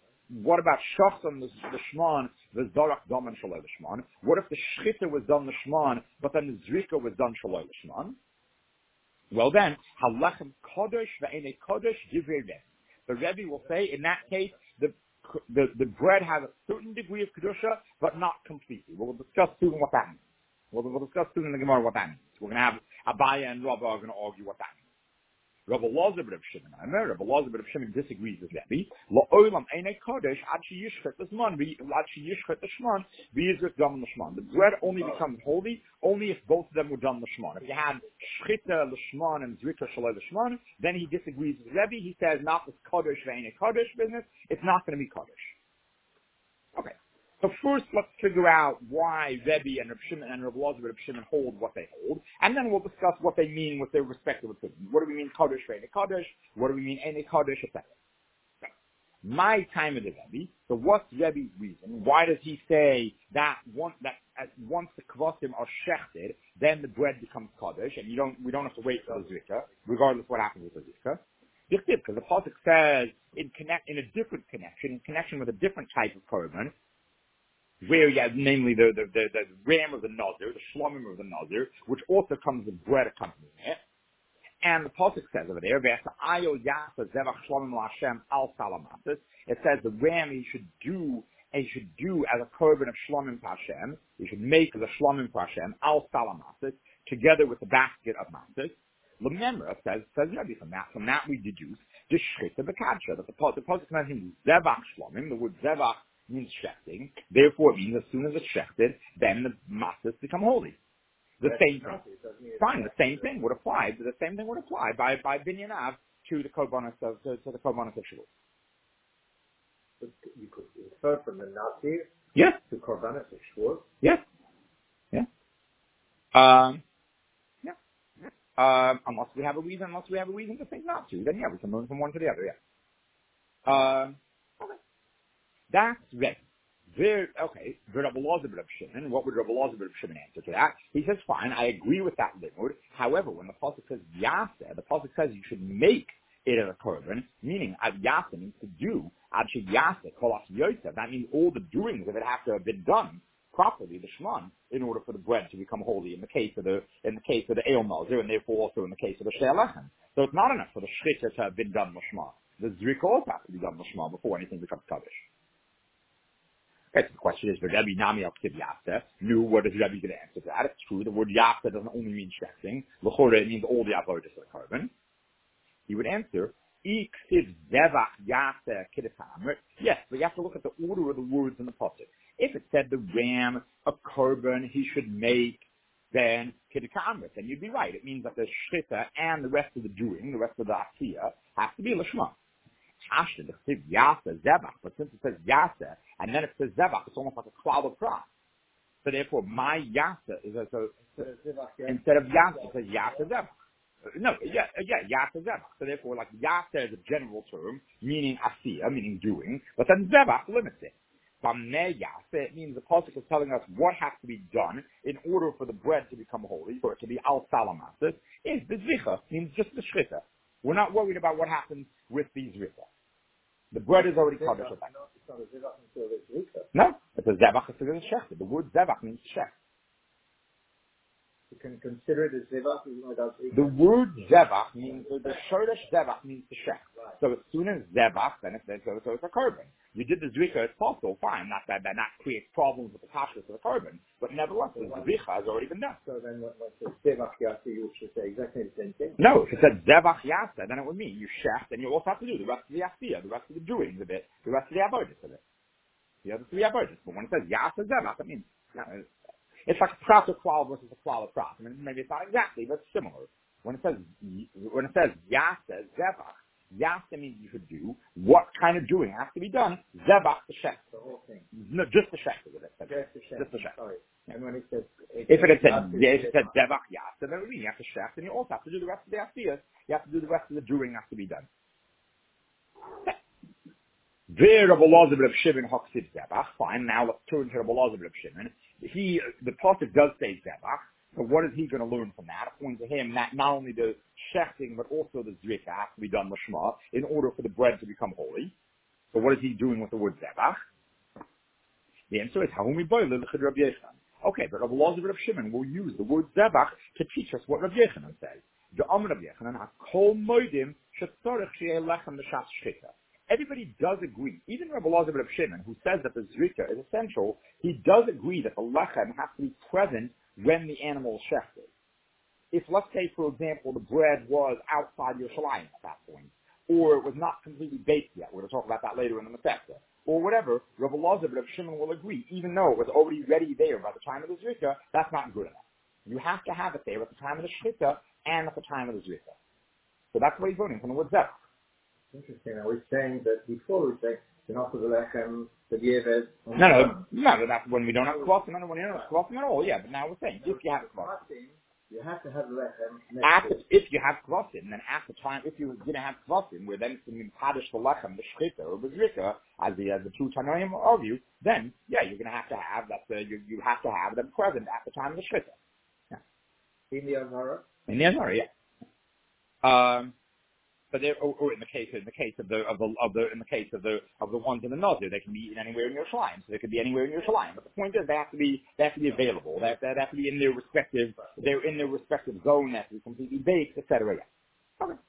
the Shman, the Zarach Daman Shaloi Lishman? What if the Shchita was done the Shman, but then the Zrika was done Shaloi Lishman? Well then, Halechem Kodesh ve'enei Kodesh divrei Rebbe. The Rebbe will say, in that case, the bread has a certain degree of Kedusha, but not completely. We'll discuss soon what that means. We'll discuss soon in the Gemara what that means. We're going to have Abaya and Rabba are going to argue what that means. Rabbi Lazar ben Shimon disagrees with Rebbe. La'olam einei kodesh ad sheyishchet l'shman v'yizrich dam l'shman. The bread only becomes holy only if both of them were done l'shman. If you had shchita l'shman and zrika shalei l'shman, then he disagrees with Rebbe. He says not this kodesh ve'einei kodesh business. It's not going to be kodesh. Okay. So first, let's figure out why Rebbe and Reb Shimon and Reb Lazar and Reb Shimon hold what they hold, and then we'll discuss what they mean with their respective opinions. What do we mean Kodesh, Ve'ene Kodesh? What do we mean Ene Kodesh, etc. So, my time of the Rebbe. So what's Rebbe's reason? Why does he say that once the kvasim are shechted, then the bread becomes Kodesh, and we don't have to wait for the zrika, regardless of what happens with the zrika? Because the pasuk says in a different connection, in connection with a different type of korban, where you have namely the ram of the Nazir, the shlomim of the Nazir, which also comes with bread accompanying it. And the pasuk says over there, it says the ram he should do as a korban of shlomim Hashem. He should make the shlomim Hashem al salamasis together with the basket of masis. Lememra says Rebbe from that we deduce the shchita b'kadsha, that the pasuk mentions zevach shlomim, the word zevach means shechting. Therefore, it means as soon as it's shechted, then the matzahs become holy. The same thing would apply. The same thing would apply by binyanav to the korbanos of Shavuot. You could infer from the Nazir to korbanos of Shavuot. Yes. Yeah. Unless we have a reason to think not to, then we can learn from one to the other. Yeah. Okay. That's Rebbe. Okay. What would Rabbi Lazar ben Shimon answer to that? He says, fine, I agree with that limud. However, when the pasuk says yaseh, the pasuk says you should make it as a korban, meaning ad yaseh means to do. Ad shid yaseh kolas yosef. That means all the doings of it have to have been done properly, the shman, in order for the bread to become holy. In the case of the eil nazir, and therefore also in the case of the Shtei Lechem. So it's not enough for the shchita to have been done l'shman. the Zrika also has to be done Lashma before anything becomes Kaddish. Okay, so the question is, the Rebbe Nami Al-Ktiv Yasa knew what is Rebbe going to answer to that. It's true, the word Yasa doesn't only mean shechting. L'chore, it means all the avodas of the carbon. He would answer, Iksiv Zevach Yasa Kiddush. Yes, but you have to look at the order of the words in the pasuk. If it said the ram, a carbon, he should make, then Kiddush, then you'd be right. It means that the Shchita and the rest of the doing, the rest of the Asiyah, has to be Lashma. Yasa, Zebach, but since it says Yasa, and then it says Zebach, it's almost like a cloud of cross. So therefore, my Yasa is instead of Yasa, it says Yasa Zebach. No, Yasa Zebach. So therefore, like Yasa is a general term, meaning Asiya, meaning doing, but then Zebach limits it. Bamnei Yasa, it means the pasuk is telling us what has to be done in order for the bread to become holy, for it to be al salamasis, is the Zicha, means just the Shchita. We're not worried about what happens with these Zrika. The bread is already covered with that. No, it's a Zebach, it's a Shech. The word Zebach means Shech. You can consider it as Zebach even without Zrika. The word Zebach means, the Shoresh Zebach means the Shech. So as soon as Zebach, then it's a carbon. You did the Zrika, it's possible, fine. Not that creates problems with the kashrus of the carbon, but nevertheless, the Zrika has already been done. So then when it says Zebach Yasa, you should say exactly the same thing? No, if it said Zebach Yasa, then it would mean you Shech, then you also have to do the rest of the Asiyah, the rest of the doing of it, the rest of the avodas of it. The other three avodas. But when it says Yasa Zebach, it means, it's like a prat of klal versus a klal of prat. I mean, maybe it's not exactly, but it's similar. When it says Yasa Zebach, Yasa means you should do what kind of doing has to be done. Zebach the Shech. The whole thing. No, just the Shech of it. Just the Shech. Sorry. And when it says, if it had said Zebach Yasa, then it would mean you have to Shech, and you also have to do the rest of the Asiyas. You have to do the rest of the doing has to be done. Fine, now let's turn to Rabbi Elazar Reb Shimon. The pasuk does say Zebach, so what is he going to learn from that? According to him, that not only the shechting, but also the zrika has to be done l'shma in order for the bread to become holy. So what is he doing with the word Zebach? The answer is, okay, but Rabbi Elazar Reb Shimon will use the word Zebach to teach us what Rabbi Yechanan says. Everybody does agree, even Rabbi Elazar Reb Shimon, who says that the zrika is essential, he does agree that the lechem has to be present when the animal is shechted. If, let's say, for example, the bread was outside Yerushalayim at that point, or it was not completely baked yet, we're going to talk about that later in the Masechta, or whatever, Rabbi Elazar Reb Shimon will agree, even though it was already ready there by the time of the zrika, that's not good enough. You have to have it there at the time of the shechita and at the time of the zrika. So that's what he's learning from the word Zebach. Interesting. I was saying that before we say the not the lechem, the yeves. No, that's when we don't have kvasim, when we don't have kvasim at all. Yeah, but now we're saying if you have kvasim, you have to have lechem. If you have kvasim, then at the time, if you're going to have kvasim, where then it's going to be padish the lechem, the shchita or the zrika, as the two tanoim argue, then yeah, you're going to have that. You have to have them present at the time of the shchita. Yeah. In the azara. In the azara, yeah. But or in the case of the ones in the Nazir, they can be eaten anywhere in Yerushalayim. So they could be anywhere in Yerushalayim. But the point is, they have to be available. They have to be in their respective zone. They have to be completely baked, etc. Yeah. Okay.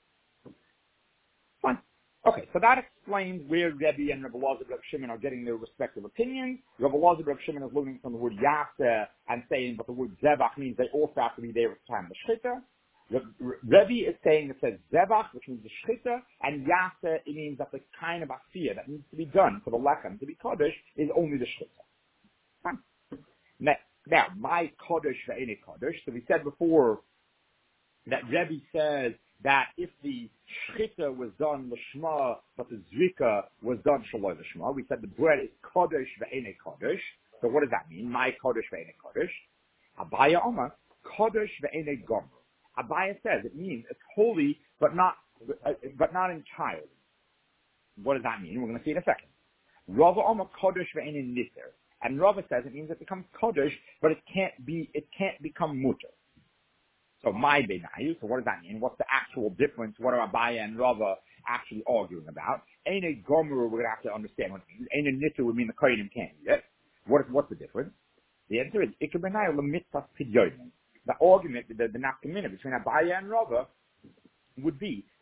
Fine. Okay. So that explains where Rebbe and Rabbi Elazar Reb Shimon are getting their respective opinions. Rabbi Elazar Reb Shimon is learning from the word Yasa and saying, but the word Zebach means they also have to be there at the time of the Shechita. Rebbe is saying it says Zebach, which means the Shechita, and Yasa, it means that the kind of Asiyah that needs to be done for the Lechem to be Kodesh is only the Shechita. Now, my Kodesh ve'ene Kodesh, so we said before that Rebbe says that if the Shechita was done L'shma, but the Zrika was done Shaloi L'shma, we said the bread is Kodesh ve'ene Kodesh. So what does that mean? My Kodesh ve'ene Kodesh. Abaya Omer, Kodesh ve'ene Gomer. Abaya says it means it's holy, but not entirely. What does that mean? We're going to see in a second. Rava Omer Kodesh ve'enin Nisser, and Rava says it means it becomes Kodesh, but it can't become mutter. So my benayu. So what does that mean? What's the actual difference? What are Abaya and Rava actually arguing about? Eine Gomer, we're going to have to understand what it means. Eine Nisser would mean the kohenim can't eat it. What's the difference? The answer is Ikar benayu lemitzvah pidyonim. The argument, the nafkamina between Abaya and Rava would be,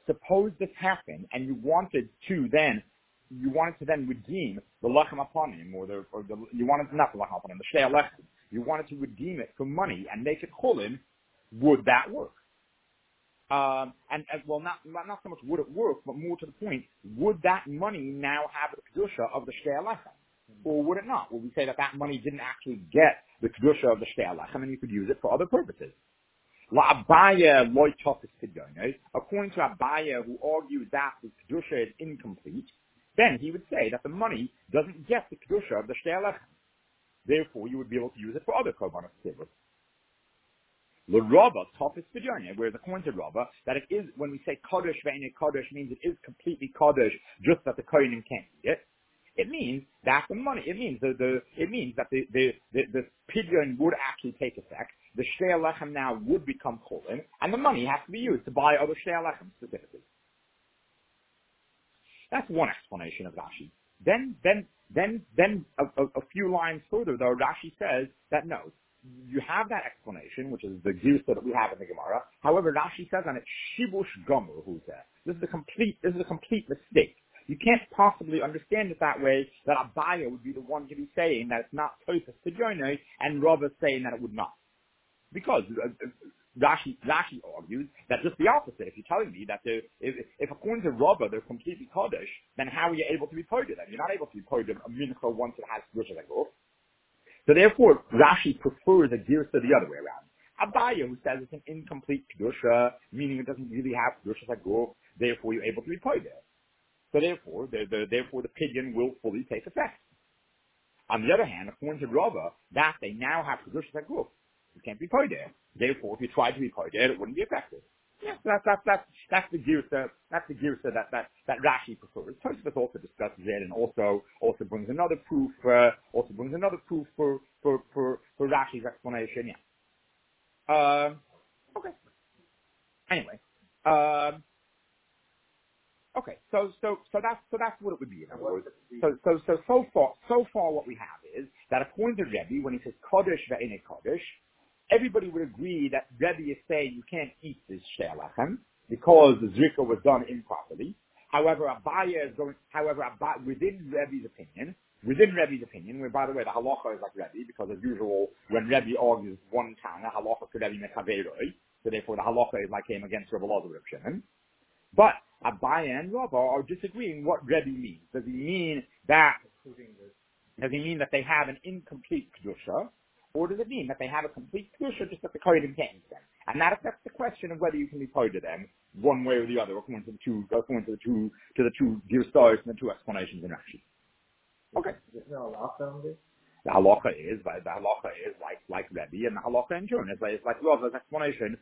suppose this happened and you wanted to then redeem the lechem aponim, you wanted to not the lechem aponim, the shei lechem. You wanted to redeem it for money and make it chulin. Would that work? Not so much would it work, but more to the point, would that money now have the kedusha of the shei lechem, or would it not? Would we say that money didn't actually get the kedusha of the shei lechem and you could use it for other purposes? La Abaya loy tofis pidyonos. According to Abaya, who argues that the kedusha is incomplete, then he would say that the money doesn't get the kedusha of the shei lechem. Therefore, you would be able to use it for other korbanos tzibur. The Rava tofis pidyonos, whereas according to Rava, that it is, when we say kodesh ve'ene kodesh, means it is completely kodesh, just that the kohenim can't eat it. It means that the money, it means that the pidyon would actually take effect. The shei lechem now would become chulin, and the money has to be used to buy other shei lechem specifically. That's one explanation of Rashi. Then a few lines further, though, Rashi says that no, you have that explanation, which is the Girsa that we have in the Gemara. However, Rashi says on it, shibush gomer huzeh. This is a complete mistake. You can't possibly understand it that way, that Abaya would be the one to be saying that it's not Tosas Pidyonos, and Rava saying that it would not. Because Rashi argues that just the opposite. If you're telling me that if according to Rava they're completely Kodesh, then how are you able to be Poder them? You're not able to be Poder a mincha once it has Kedusha Zaguf. So therefore, Rashi prefers a Girsa the other way around. Abaya, who says it's an incomplete Kedusha, meaning it doesn't really have Kedusha Zaguf, therefore you're able to be Poder. So therefore, the pidyon will fully take effect. On the other hand, according to Rava, that they now have Kedusha Zaguf. You can't be poder. Therefore, if you tried to be poder, it wouldn't be effective. Yeah, that's the girsa that Rashi prefers. Tosfos also discusses it, and also brings another proof. For Rashi's explanation. Yeah. Okay. Anyway. Okay. So that's what it would be. In other words. So far what we have is that according to Rebbe, when he says kodesh ve'ene kodesh, everybody would agree that Rebbe is saying you can't eat this shei lechem because the zrika was done improperly. However, Abaya is going. Within Rebbe's opinion, where by the way the halacha is like Rebbe, because as usual when Rebbe argues one tana, halacha could Rebbe mechaveroi, so therefore the halacha is like him against Rabbi Elazar Reb Shimon. But Abaya and Rava are disagreeing what Rebbe means. Does he mean that they have an incomplete kedusha? Or does it mean that they have a complete kedusha, just that the kohenim can't eat them? And that affects the question of whether you can be poder them one way or the other, according to the two girstos and the two explanations in Rashi. Okay. Is there a halacha on this? The halacha is like Rebbe, and the halacha in turn is like Rava's explanation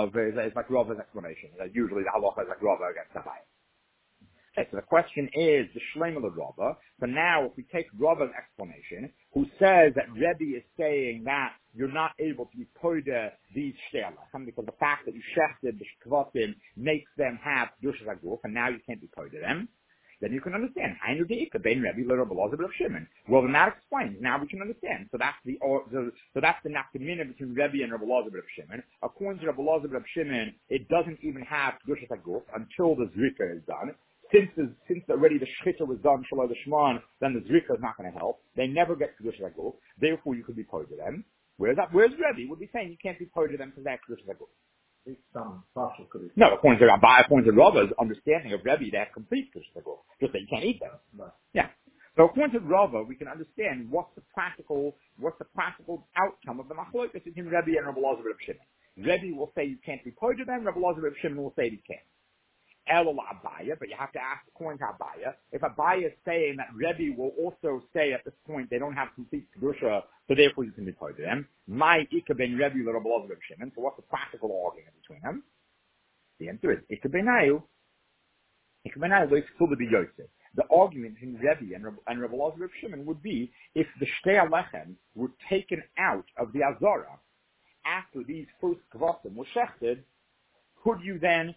Usually the halacha is like Rava against Abaya. Okay, so the question is the shleim of the Rava. So now, if we take Rava's explanation, who says that Rebbe is saying that you're not able to be poder these shei lechem because the fact that you shechted the shkvatim makes them have kedusha zaguf, and now you can't be poder them, then you can understand. Hainu deika ben Rebbe l'Rabbi Elazar Reb Shimon. Well, then that explains. Now we can understand. So that's the nafkamina between Rebbe and Rabbi Elazar Reb Shimon. According to Rabbi Elazar Reb Shimon, it doesn't even have kedusha zaguf until the zrika is done. Since already the shchita was done, shalom the shman, then the zrika is not going to help. They never get kedusha zaguf. Therefore, you could be poder them. Whereas Rebbe would be saying you can't be poder them because they have kedusha zaguf. Some partial kedusha. No, according to Rava's understanding of Rebbe, they have complete kedusha zaguf. Just that you can't eat them. Right. Yeah. So according to Rava, we can understand what's the practical outcome of the machlokes between Rebbe and Rabbi Elazar Reb Shimon. Rebbe will say you can't be poder them. Rabbi Elazar Reb Shimon will say you can. Abaya, but you have to ask according to Abaya. If Abaya is saying that Rebbe will also say at this point they don't have complete kedusha, so therefore you can be poder them. My Ika ben Rebbe l'Rabbi Elazar Reb Shimon. So what's the practical argument between them? The answer is Ika benayu lois kula b'yosef. The argument between Rebbe and Rabbi Elazar Reb Shimon would be if the shei lechem were taken out of the Azara after these first kvasim were shechted, could you then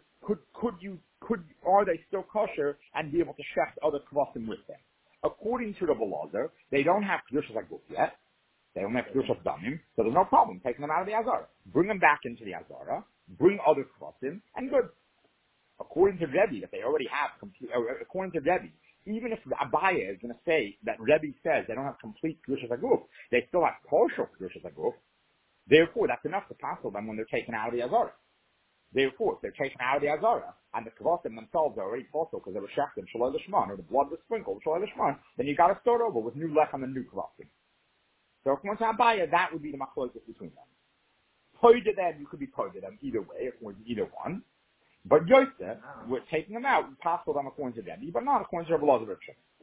are they still kosher and be able to shecht other kvasim with them? According to Rabbi Elazar, they don't have kedusha zaguf yet. They don't have kedusha damim, so there's no problem taking them out of the Azara. Bring them back into the Azara, bring other kvasim, and good. According to Rebbe, that they already have complete, according to Rebbe, even if Abaya is going to say that Rebbe says they don't have complete Kedushas HaGuf, they still have partial Kedushas HaGuf. Therefore, that's enough to passel them when they're taken out of the Azara. Therefore, if they're taken out of the Azara, and the Kvasim themselves are already possible because they were shechted Shaloi Lishman, or the blood was sprinkled Shaloi Lishman, then you got to start over with new Lechem and new Kvasim. So according to Abaya, that would be the machlokes between them. Poida them, you could be poida them either way, according to either one. But Yosef, we're taking them out, we passel them according to Rebbe, but not according to Rebbe Elazar.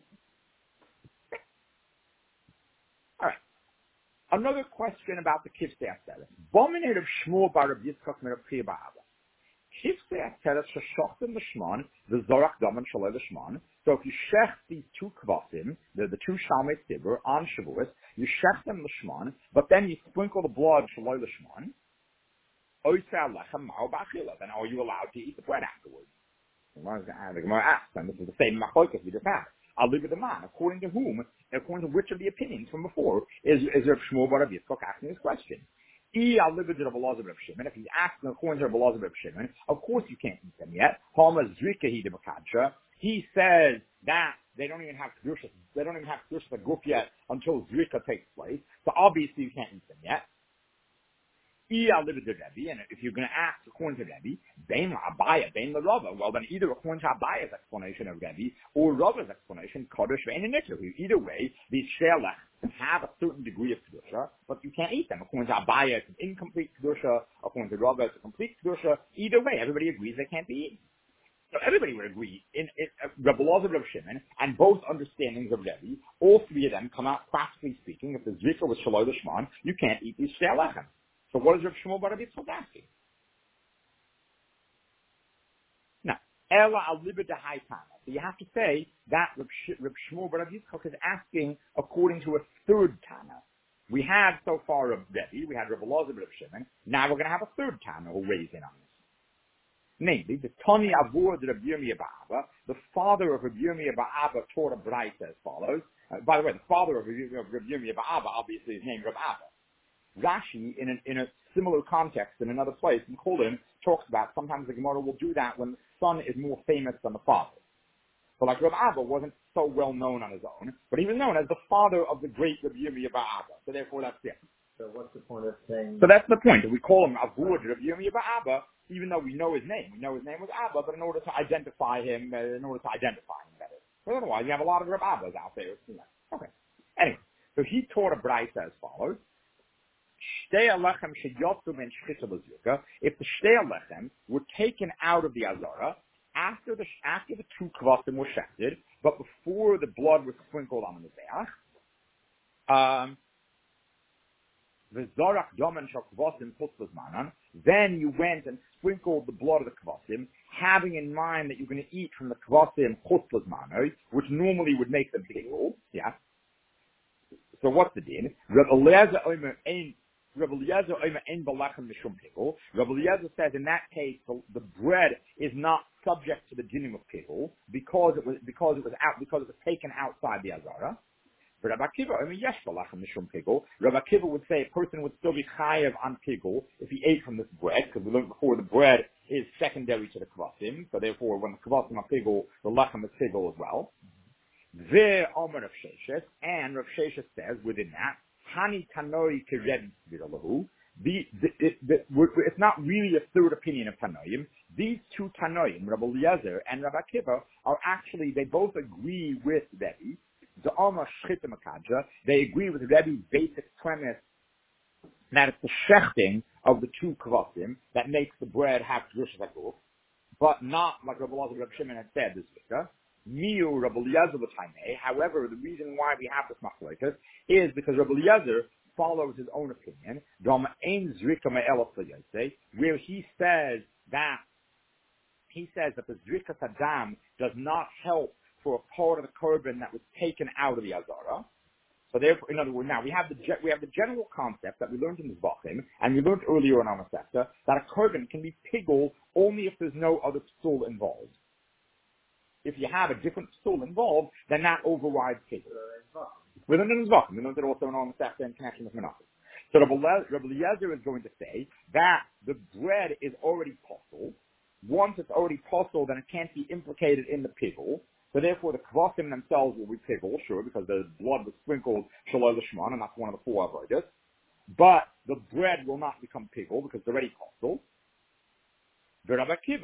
Alright. Another question about the Kivsei Aseres. Bominate of Shmuel bar Rabbi Yitzchak mer Priya Ba'ava. Kivsei Aseres sheshochtem l'shman, the Zorak Daman Shaloi l'shman. So if you shech these two kvasim, the two Shalmei Tzibur, on Shavuos, you shech them l'shman, but then you sprinkle the blood Shaloi l'shman, then are you allowed to eat the bread afterwards? The Gemara asks, and this is the same machlokes we just had. I'll leave it a man. According to whom, according to which of the opinions from before, is Rav Shmuel bar Rabbi Yitzchak asking this question? I'll leave it to Rav Elazar bar Shimon. If he's asking according to Rav Elazar bar Shimon, of course you can't eat them yet. He says that they don't even have Kedushas HaGuf yet until Zrika takes place. So obviously you can't eat them yet. And if you're going to ask according to Rebbe, Bein Abaya, Bein Rava, well then either according to Abaya's explanation of Rebbe or Rava's explanation, Kodesh Ve'en Nitru. Either way, these Shelech have a certain degree of Kedusha, but you can't eat them. According to Abaya, it's an incomplete Kedusha. According to Rava, it's a complete Kedusha. Either way, everybody agrees they can't be eaten. So everybody would agree in Rabbi Elazar, Rabbi Shimon, and both understandings of Rebbe, all three of them come out practically speaking. If the Zrika was Shaloi Lishman, you can't eat these Shelechim. So what is Rav Shmuel bar Rabbi Yitzchak asking? Now, Ela al-Libed Haitana. So you have to say that Rav Shmuel bar Rabbi Yitzchak is asking according to a third Tana. We had so far Rav Rebbe, we had Rav Elazar bar Shimon. Now we're going to have a third Tana who weighs in on this. Namely, the Tani Avur de Rabbi Yirmiyah Ba'ava, the father of Rabbi Yirmiyah Ba'ava taught a Braita as follows. By the way, the father of Rabbi Yirmiyah Ba'ava obviously is named Rav Abba. Rashi, in a similar context in another place, in Kolin, talks about sometimes the Gemara will do that when the son is more famous than the father. So like Rav Abba wasn't so well known on his own, but he was known as the father of the great Rabbi Yirmiyah Ba'aba. So therefore that's it. So what's the point of saying... So that's the point. We call him Avud Rabbi Yirmiyah Ba'aba, even though we know his name. We know his name was Abba, but in order to identify him better. But otherwise, you have a lot of Rav Abbas out there. Okay. Anyway, so he taught a Braita as follows. If the Shtei Alechem were taken out of the Azara after the two Kvasim were shechted, but before the blood was sprinkled on the Mizbeach, then you went and sprinkled the blood of the Kvasim, having in mind that you're going to eat from the Kvasim Chutz L'Zmanoi, which normally would make them pigul. Yeah. So what's the din? Rabbi Eliezer says in that case the bread is not subject to the dinim of pigul because it was taken outside the Azara. But Rabbi Akiva would say a person would still be chayav on pigul if he ate from this bread, because we learned before the bread is secondary to the kvasim, so therefore when the kvasim are pigul, the lechem is pigul as well. There Omer Rav Sheshes, and Rav Sheshes says within that, Hani Tanoi Kirebi Vidalahu. It's not really a third opinion of Tanoim. These two Tanoim, Rabbi Eliezer and Rabbi Akiva, are actually, they both agree with Rebbe. They agree with Rebbe's basic premise that it's the shechting of the two kvasim that makes the bread have Kedushas HaGuf, but not like Rabbi Elazar Rabbi Shimon had said this Zrika. Miu Rabbi Eliezer l'taimei. However, the reason why we have this machlokes is because Rabbi Eliezer follows his own opinion, where he says that the Zrika Saddam does not help for a part of the korban that was taken out of the Azara. So therefore, in other words, now we have the general concept that we learned in the Zvachim, and we learned earlier in our Masechta, that a korban can be pigul only if there's no other psul involved. If you have a different psul involved, then that overrides pigul. We learned in the Zvachim. We learned it also in our Masechta in connection with Menachos. So Rabbi Eliezer is going to say that the bread is already possible, once it's already possible, then it can't be implicated in the pigul. So therefore, the kvasim themselves will be pigul, sure, because the blood was sprinkled shalom l'shman, and that's one of the four avodas. But the bread will not become pigul because it's already possible. Because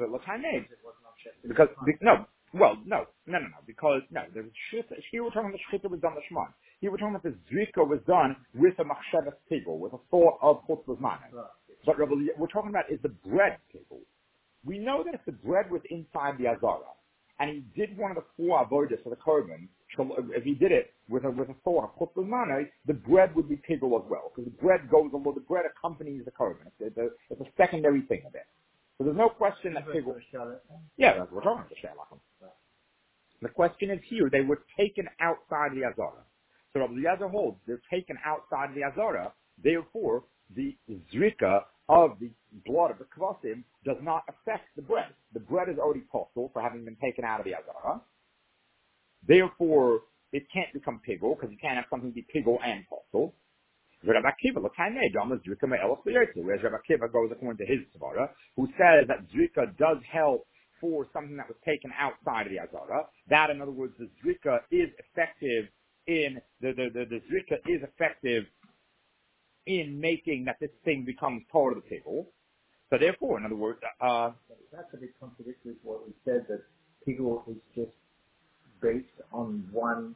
because there's shita. Here we're talking about the shita was done the shman. Here we're talking about the zrika was done with a machshavas pigul, with a thought of chutz l'zmanim. But we're talking about is the bread pigul. We know that if the bread was inside the azara, and he did one of the four avodas for the korban, if he did it with a thought of chutz l'zmanim, the bread would be pigul as well, because the bread goes along. The bread accompanies the korban. It's a secondary thing of it. So there's no question that pigul. Yeah, that's what we're talking about, the shalachim. The question is here, they were taken outside the azara. So Rabbi Eliezer holds they're taken outside the azara, therefore the zrika of the blood of the kvasim does not affect the bread. The bread is already possible for having been taken out of the azara. Therefore, it can't become pigul, because you can't have something be pigul and possible. Whereas Rabbi Akiva goes according to his svara, who says that zrika does help for something that was taken outside of the azara. That, in other words, the zrika is effective in the zrika is effective in making that this thing becomes part of the pigul. So therefore, in other words, that's a bit contradictory to what we said, that pigul is just based on one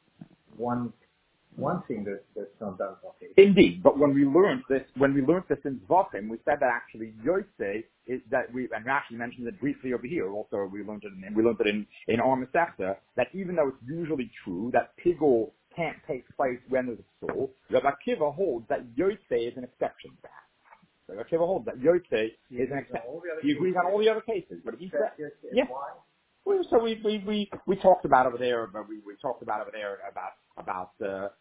thing that's not done properly. Indeed, but when we learned this in Zvachim, we said that actually Yosei is that and we actually mentioned it briefly over here. Also, we learned it in Ar Masechta, that even though it's usually true that pigul can't take place when there's a soul, Rabbi Akiva holds that Yosei is an exception to that. Rabbi Akiva holds that Yosei is an exception. He agrees on all the other cases, but he said, yeah. So we talked about over there, but we talked about over there about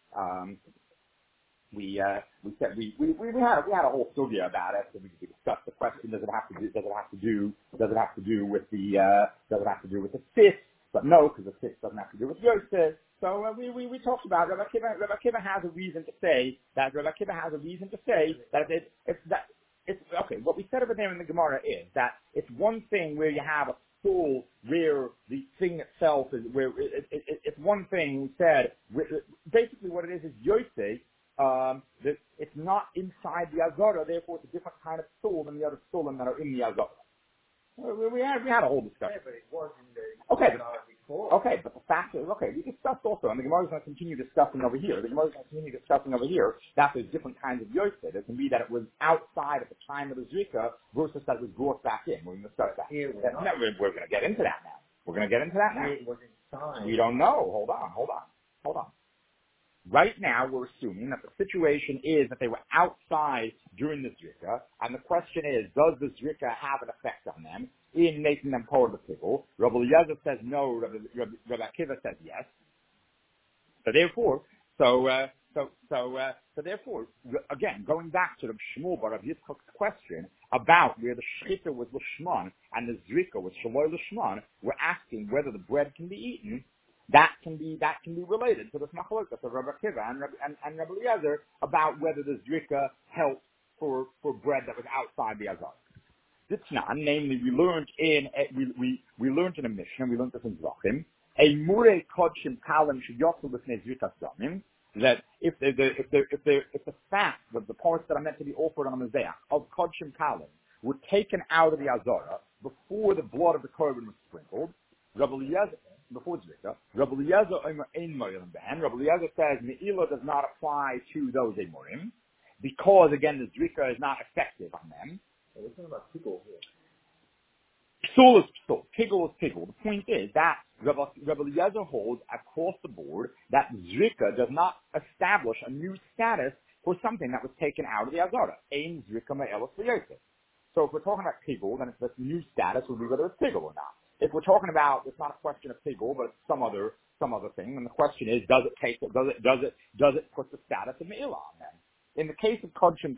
we said we had a whole sugya about it, and we discussed the question: does it have to do with the sis? But no, because the sis doesn't have to do with Yosef. So we talked about it. Rabbi Akiva has a reason to say that it's okay. What we said over there in the Gemara is that it's one thing where you have a soul where the thing itself is where it's one thing we said. Basically, what it is Yosef. That it's not inside the azara, therefore it's a different kind of soul than the other soul that are in the azara. We had a whole discussion. Yeah, but it was in the before. Okay, but the fact is, we discussed also, and the Gemara is going to continue discussing over here. That there's different kinds of Yosef. It can be that it was outside at the time of the Zrika versus that it was brought back in. We're going to discuss that. We're going to get into that now. It was inside. We don't know. Hold on. Right now, we're assuming that the situation is that they were outside during the Zrika, and the question is, does the Zrika have an effect on them in making them part of the pigul? Rabbi Eliezer says no, Rabbi Akiva says yes. So therefore, again, going back to the Shmuel Bar Rav Yitzchak's question about where the shchita was l'shman and the Zrika was shaloi l'shman, we're asking whether the bread can be eaten. That can be related to this machlokas of Rabbi Akiva and Rabbi Eliezer about whether the zrika helped for bread that was outside the azar. Ditznan, namely, we learned in a Mishnah, we learned this in Zvachim, a murei kodshim kalim sheyotzu b'fnei zrikas damim, that if the fat of the parts that are meant to be offered on a mizbeach of kodshim kalim were taken out of the azara before the blood of the korban was sprinkled, Rabbi Eliezer says Me'ilah does not apply to those Emorim because, again, the Zrika is not effective on them. We're talking about pigul here. Psul is psul. Pigul is pigul. The point is that Rabbi Eliezer holds across the board that Zrika does not establish a new status for something that was taken out of the Azara. Ein Zrika me'elos v'yosef. So if we're talking about pigul, then this new status would be whether it's pigul or not. If we're talking about, it's not a question of pigul, but it's some other thing, and the question is, does it put the status of me'ilah on them? In the case of kodshim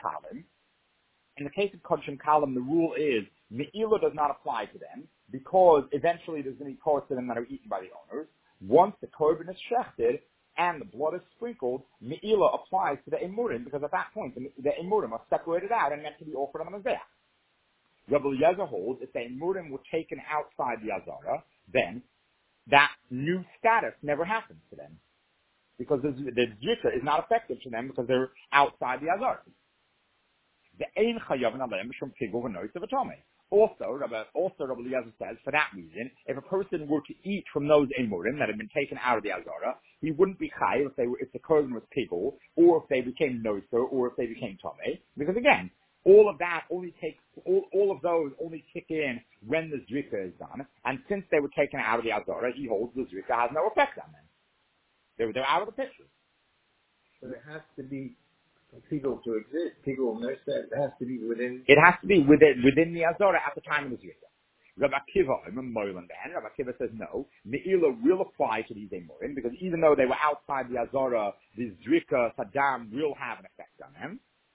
kalim, the rule is me'ilah does not apply to them because eventually there's going to be parts of them that are eaten by the owners. Once the korban is shechted and the blood is sprinkled, me'ilah applies to the emurim because at that point the emurim are separated out and meant to be offered on the mizbeach. Rabbi Eliezer holds if the Emurim were taken outside the Azara, then that new status never happens to them. Because the Zrika is not effective to them because they're outside the Azara. The Ein Chayav Nalem Shum Pigul V'Nois of Atome. Also, Rabbi Eliezer says, for that reason, if a person were to eat from those emurim that had been taken out of the Azara, he wouldn't be chayiv if the korban was pigul, or if they became noiser, or if they became tame. Because again, all of that only takes, all of those only kick in when the zrika is done. And since they were taken out of the Azara, he holds the zrika has no effect on them. They're out of the picture. So it has to be people to exist. People know that it has to be within. It has to be within the Azara at the time of the Zrika. Rabbi Akiva, Rabbi Akiva says no. Me'ila will apply to these Emurim because even though they were outside the Azara, the Zrika, Saddam will have an effect on them.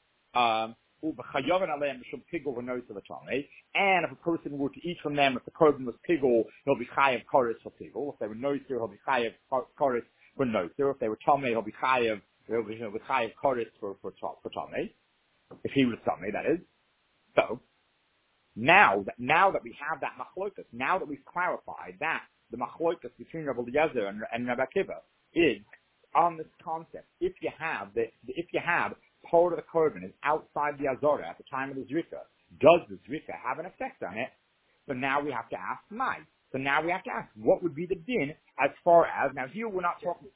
And if a person were to eat from them, if the korban was pigul, he'll be chayav koris for pigul. If they were noiser, he'll be chayav koris for noiser. If they were tamei, he'll be chayav koris for tamei. If he was tamei, that is. So now that we have that machlokas, now that we've clarified that the machlokas between Rabbi Eliezer and Rabbi Akiva is on this concept. If you have part of the korban is outside the Azara at the time of the Zrika, does the Zrika have an effect on it? So now we have to ask Mai. So now we have to ask, what would be the din as far as, now here we're not talking...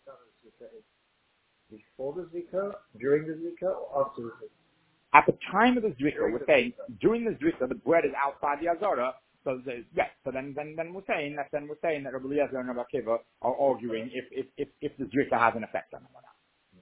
Before the Zrika, during the Zrika, or after the Zrika? At the time of the Zrika, we're saying, during the Zrika, the bread is outside the Azara, so then we're saying that Rabbi Eliezer and Rabbi Akiva are arguing if the Zrika has an effect on them or not.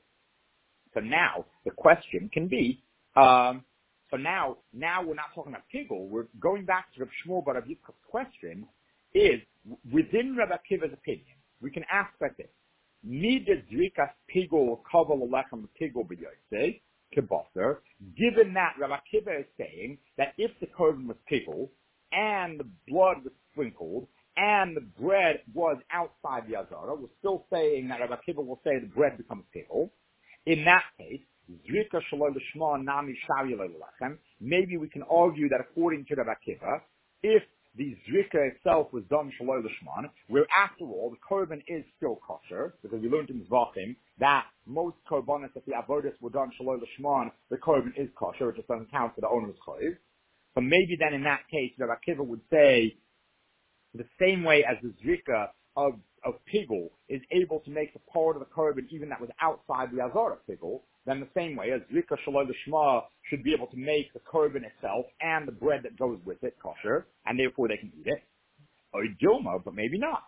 So now the question can be, so now we're not talking about pigul. We're going back to Rabbi Shmuel Bar Rabbi Yitzchak's question is within Rabbi Akiva's opinion. We can ask like this: Mida zrikas pigul kaval alechem pigul b'yosei kibasser. Given that Rabbi Akiva is saying that if the korban was pigul and the blood was sprinkled and the bread was outside the Azara, we're still saying that Rabbi Akiva will say the bread becomes pigul. In that case, Zrika Shalom Lishma Nami Shari Lechem, maybe we can argue that according to Rabbi Akiva, if the Zrika itself was done Shalom Lishman, where after all, the korban is still kosher, because we learned in Zvachim that most korbanos that the avodas were done Shalom Lishman, the korban is kosher, it just doesn't count for the owner's chayiv. So maybe then in that case, Rabbi Akiva would say, the same way as the Zrika of pigul is able to make the part of the korban even that was outside the Azara pigul, then the same way as Zrika Shalom Lishma should be able to make the korban itself and the bread that goes with it kosher, and therefore they can eat it. Or Dilma, but maybe not.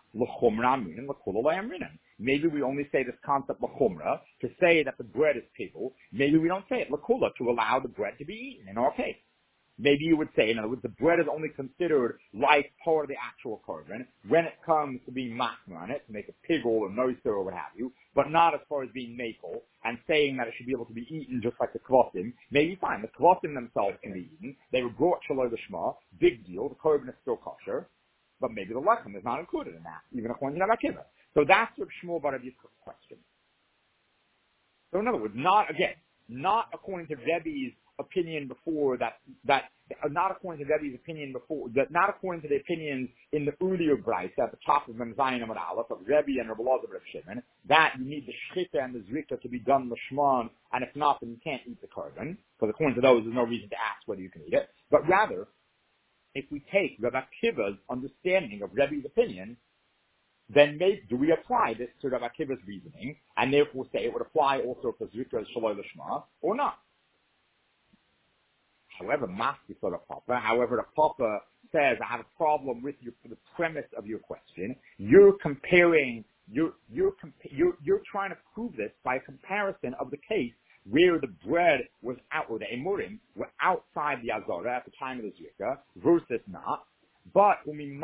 Maybe we only say this concept l'chumra to say that the bread is pigul. Maybe we don't say it l'kula to allow the bread to be eaten in our case. Maybe you would say, in other words, the bread is only considered like part of the actual korban when it comes to being machmer on it, to make a pigul or noiser or what have you, but not as far as being maple, and saying that it should be able to be eaten just like the kvasim. Maybe fine, the kvasim themselves can be eaten. They were brought shalom l'shma, big deal, the korban is still kosher, but maybe the lechem is not included in that, even according to Rabbi Akiva. So that's Reb Shmuel Bar Rabbi Yitzchak's question. So in other words, not according to Rebbe's opinion before not according to Rebbe's opinion before, not according to the opinions in the earlier Bryce at the top of Mem Zayin Amud Aleph of Rebbe and Rabbi Elazar Reb Shimon, that you need the shchita and the zrika to be done l'shman, and if not, then you can't eat the korban, because according to those, there's no reason to ask whether you can eat it. But rather, if we take Rabbi Akiva's understanding of Rebbe's opinion, then do we apply this to Rabbi Akiva's reasoning, and therefore say it would apply also for zrika shalom l'shma, or not? However, the Papa says, I have a problem with the premise of your question. You're trying to prove this by a comparison of the case where the bread was out, or the emurim were outside the Azara at the time of the Zrika, versus not. But,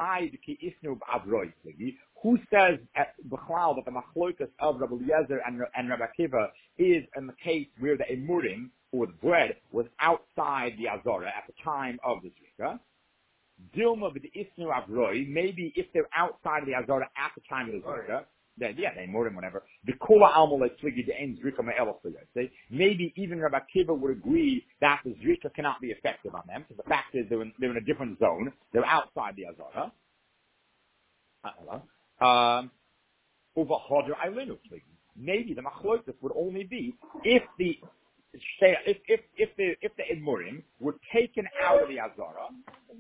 who says at B'chlal that the machlokas of Rabbi Eliezer and Rabbi Akiva is in the case where the emurim, or the bread, was outside the Azara at the time of the Zrika? Dilma v'd'isnu avroi, maybe if they're outside of the Azara at the time of the Zrika, they more than whatever. The Kula Alma like Twiggy the Ain Zrika Ma'elos. Maybe even Rabbi Akiva would agree that the Zrika cannot be effective on them, because the fact is they're in a different zone. They're outside the Azara. Over Hodger Eilenu Twiggy. Maybe the Machlokas would only be if the Emurim were taken out of the Azara.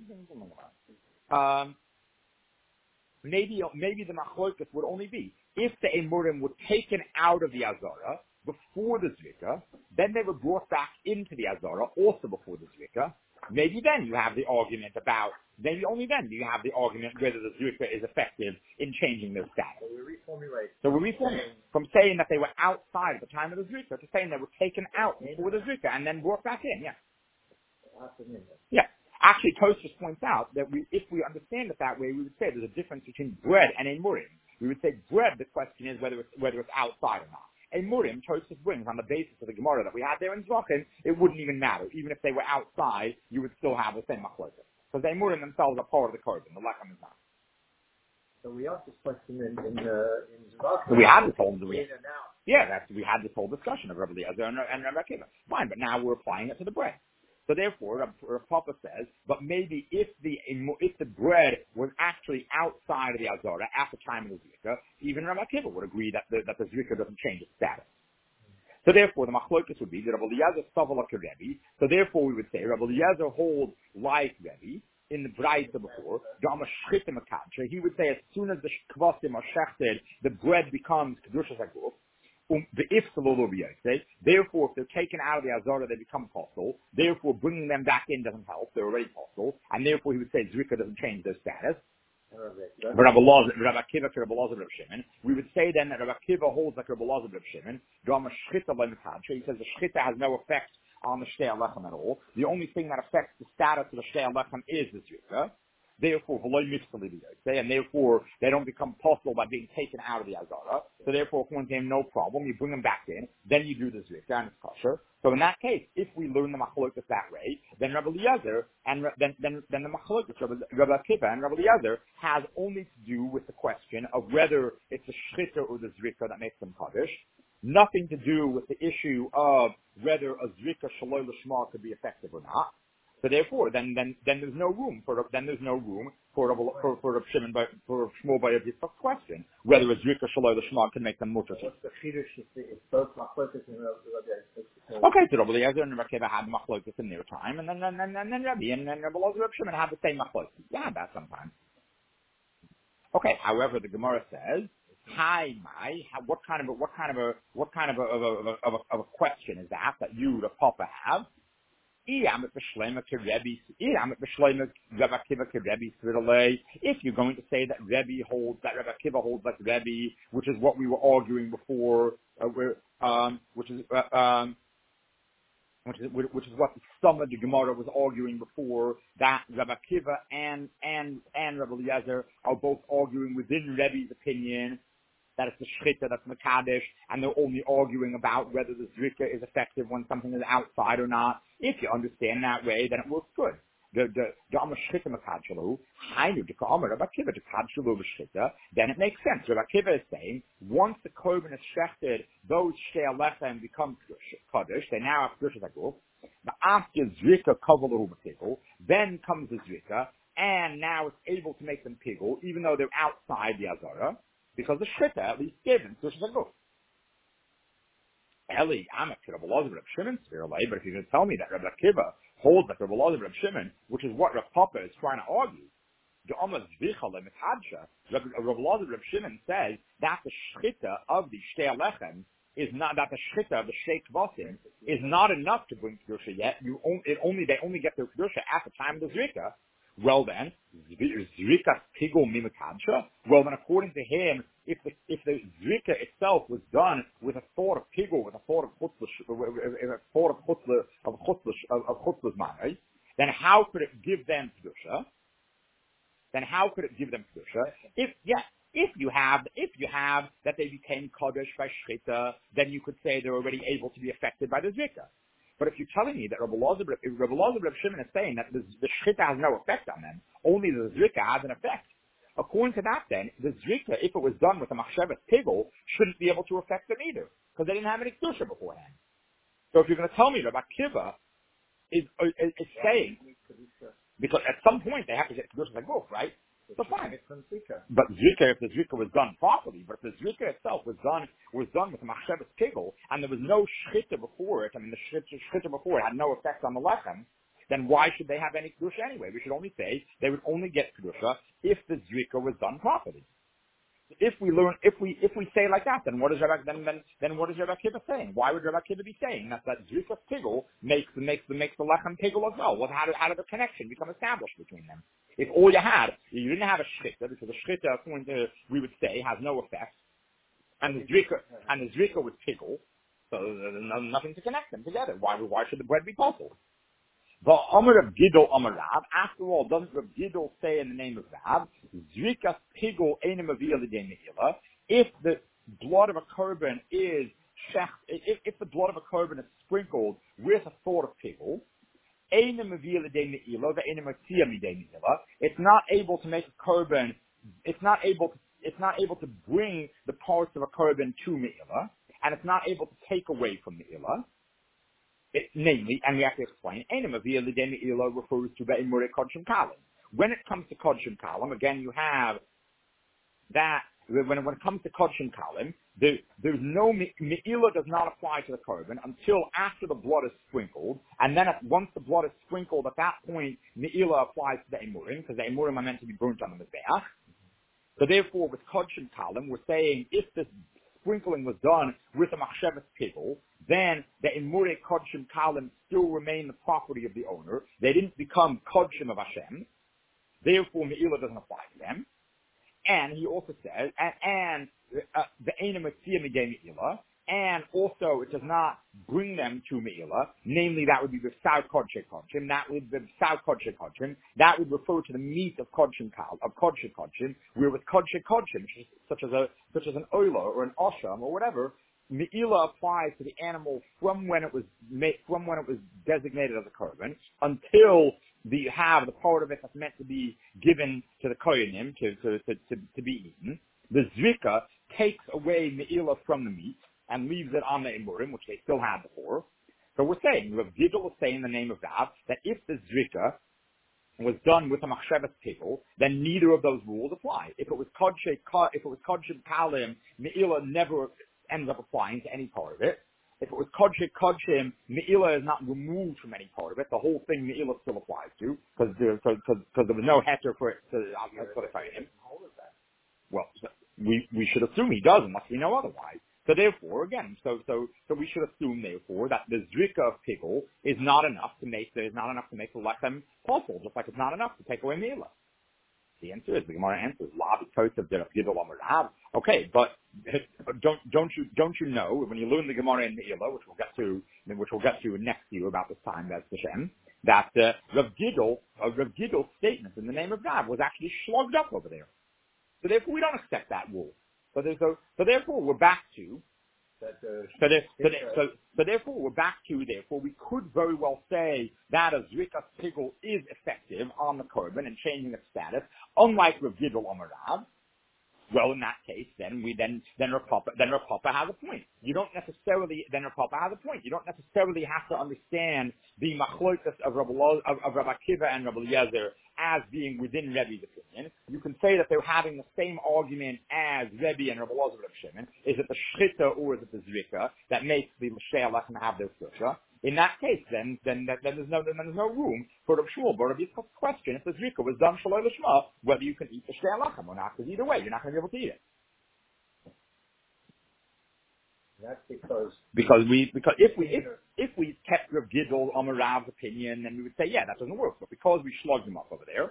Maybe the Machlokas would only be if the Emurim were taken out of the Azara before the Zvika, then they were brought back into the Azara also before the Zvika. Maybe then you have the argument about, maybe only then do you have the argument whether the Zvika is effective in changing their status. So we're reformulating from saying that they were outside at the time of the Zvika to saying they were taken out before the Zvika and then brought back in, yeah. Yeah. Actually, Tosfos points out that if we understand it that way, we would say there's a difference between bread and a murim. We would say bread, the question is whether it's outside or not. A murim, Tosfos brings on the basis of the Gemara that we had there in Zvachim, it wouldn't even matter. Even if they were outside, you would still have the same machlokes. Because the murim themselves are part of the korban. The lechem is not. So we asked this question in Zvachim. We had this whole we had this whole discussion of Rabbi Eliezer and Rabbi Akiva. Fine, but now we're applying it to the bread. So therefore, Papa says, but maybe if the bread was actually outside of the Azara at the time of the Zrika, even Rabbi Akiva would agree that the Zrika doesn't change its status. So therefore, the Machlokas would be that Rabbi Eliezer stavala Rebbe. So therefore, we would say Rabbi Eliezer holds like Rebbe in the Braisa before. He would say as soon as the kvasim are shechted, the bread becomes kedushas haguf. Therefore, if they're taken out of the Azara, they become apostle. Therefore, bringing them back in doesn't help. They're already apostle. And therefore, he would say Zrika doesn't change their status. But Rabbi Akiva to Rabbi Elazar Reb Shimon, we would say then that Rabbi Akiva holds like Rabbi Elazar Reb Shimon. He says the shchita has no effect on the Shtei Alechem at all. The only thing that affects the status of the Shtei Alechem is the Zrika. Therefore, and therefore they don't become possible by being taken out of the Azara. So therefore, according to him, no problem. You bring them back in, then you do the Zrika and it's kosher. So in that case, if we learn the Machlokas that way, then Rabbi Eliezer and then the Machlokas, Rabbi Akiva and Rabbi Eliezer has only to do with the question of whether it's the Shchita or the Zrika that makes them Kaddish. Nothing to do with the issue of whether a Zrika Shaloi L'Shma could be effective or not. So therefore, then there's no room for Rav Shimon for Shmuel by Yitzchak's question whether a Zrika Shaloi L'Shma can make them mutter. Okay, so Rabbi Eliezer and Rabbi Akiva had machlokas in their time, and then Rabbi and Rabbi Elazar Reb Shimon had the same machlokas. Yeah, that sometimes. Okay, however, the Gemara says, what kind of a question is that you, the Papa, have? If you're going to say that Rabbi Akiva holds like Rebbe, which is what we were arguing before, which is what the sum of the Gemara was arguing before, that Rabbi Akiva and Rabbi Eliezer are both arguing within Rebbe's opinion that it's the shchita that's mekadesh, and they're only arguing about whether the zrika is effective when something is outside or not. If you understand that way, then it works good. Then it makes sense. Rabbi Akiva is saying, once the korban is shechted, those shtei alechem become kaddish. They now have kedushas haguf. The after zrika kavalahu b'pigul, then comes the zrika, and now it's able to make them pigul, even though they're outside the azara. Because the shchita at least gave him kedushas haguf. Eli, I'm a Rabbi Elazar Reb Shimon, but if you're going to tell me that Rabbi Akiva holds like Rabbi Elazar Reb Shimon, which is what Rav Papa is trying to argue, Rabbi Elazar Reb Shimon says that the shchita of the shtei alechem is not, that the shchita of the shtei kvasim is not enough to bring kedusha yet. They only get their kedusha at the time of the zrika. Well then, zrika pigul mimakadsha. Well then, according to him, if the zrika itself was done with a thought of pigul, with a thought of chutzlas manai, then how could it give them kedusha? If you have that they became kaddish by shchita, then you could say they're already able to be affected by the zrika. But if you're telling me that Rabbi Elazar Reb Shimon is saying that the shchita has no effect on them, only the zrika has an effect, According to that, then, the Zrika, if it was done with a Machshavas Pigel, shouldn't be able to affect them either, because they didn't have any Kedusha beforehand. So if you're going to tell me that Akiva is saying, because at some point they have to get Kedusha Zaguf, right? So fine. But Zrika, if the Zrika was done properly, but if the Zrika itself was done with a Machshavas Pigel, and there was no Shchita before it, I mean, the Shchita before it had no effect on the Lechem, then why should they have any Kedusha anyway? We should only say they would only get Kedusha if the Zrika was done properly. If we say like that, then what is Rabbi Akiva saying? Why would Rabbi Akiva be saying that Zrika Pigel makes the Lechem Pigel as well? How did the connection become established between them? If all you didn't have a Shchita, because a Shchita, according to, we would say, has no effect, and the Zrika was Pigel, so there's nothing to connect them together. Why should the bread be puzzled? The Amar of Gidol Amar Rav, after all, doesn't Rav Gidol say in the name of Rav, Zrikas Pigol Einem Aviyah L'Dei Me'ila, if the blood of a korban is if the blood of a korban is sprinkled with a thought of Pigol, Einem Aviyah L'Dei Me'ila, the Einem Atziyah Midei Me'ila, it's not able to make a korban, it's not able to bring the parts of a korban to Me'ila, and it's not able to take away from Me'ila. Namely, and we have to explain, Einem Aviyah L'Dei Me'ila refers to Be'imurei Kodshim Kalim. When it comes to Kodshim Kalim, again, you have that, when it comes to Kodshim Kalim, there's no, Me'ila does not apply to the korban until after the blood is sprinkled, and then once the blood is sprinkled, at that point, Me'ila applies to the Emurim, because the Emurim are meant to be burnt on the Mizbeach. So therefore, with Kodshim Kalim, we're saying, if this sprinkling was done with a Machshavas Pigel, then the Emurei Kodshim Kalim still remain the property of the owner. They didn't become Kodshim of Hashem. Therefore, Me'ila doesn't apply to them. And he also says, the Einem Atziyah Midei Me'ila, and also it does not bring them to Me'ila, namely that would be the Sav Kodshei Kodshim, that would be Sav Kodshei Kodshim, that would refer to the meat of Kodshim Kodshim, where with Kodshei Kodshim, such as an Oila or an Osham or whatever, Me'ila applies to the animal from when it was designated as a korban until you have the part of it that's meant to be given to the koyanim to be eaten. The Zrika takes away Me'ila from the meat and leaves it on the Emurim, which they still had before. So we're saying, Rav Gidol will say in the name of God, that if the Zrika was done with a Machshavas Pigel, then neither of those rules apply. If it was Kodshim Kalim, Me'ila never ends up applying to any part of it. If it was Kodshim, Me'ila is not removed from any part of it. The whole thing Me'ila still applies to, because there was no heter for it to fight him. Well, we should assume he does, unless we know otherwise. So therefore, again, so we should assume, therefore, that the Zrika of Pigel is not enough to make the Lechem possible, just like it's not enough to take away Me'ila. The Gemara answers, La B'Tosef Derech Gidol Amar Rav. Okay, but don't you know, when you learn the Gemara in Me'ila, which we'll get to next year about this time, that's Hashem, that Rav Gidol's statement in the name of God was actually slugged up over there. So therefore, we don't accept that rule. So therefore, we're back to. Therefore, we could very well say that a Zrikas Pigel is effective on the korban and changing its status, unlike Rav Gidol Amar Rav. Well, in that case, then Rav Papa has a point. You don't necessarily have to understand the machlokas of Rav Akiva and Rav Eliezer as being within Rebbe's opinion. You can say that they're having the same argument as Rebbe and Rav Eliezer of Shimon. Is it the Shchita or is it the Zrika that makes the L'Shei Lechem have their Kedusha? In that case, then there's no room for Rav Shmuel Bar Rav Yitzchak's question if the Zrika was done Shaloi L'Shma, whether you can eat the L'Shei Lechem or not, because either way, you're not going to be able to eat it. That's because if we kept Rav Gidol Amar Rav's opinion, then we would say, yeah, that doesn't work. But because we slugged him up over there,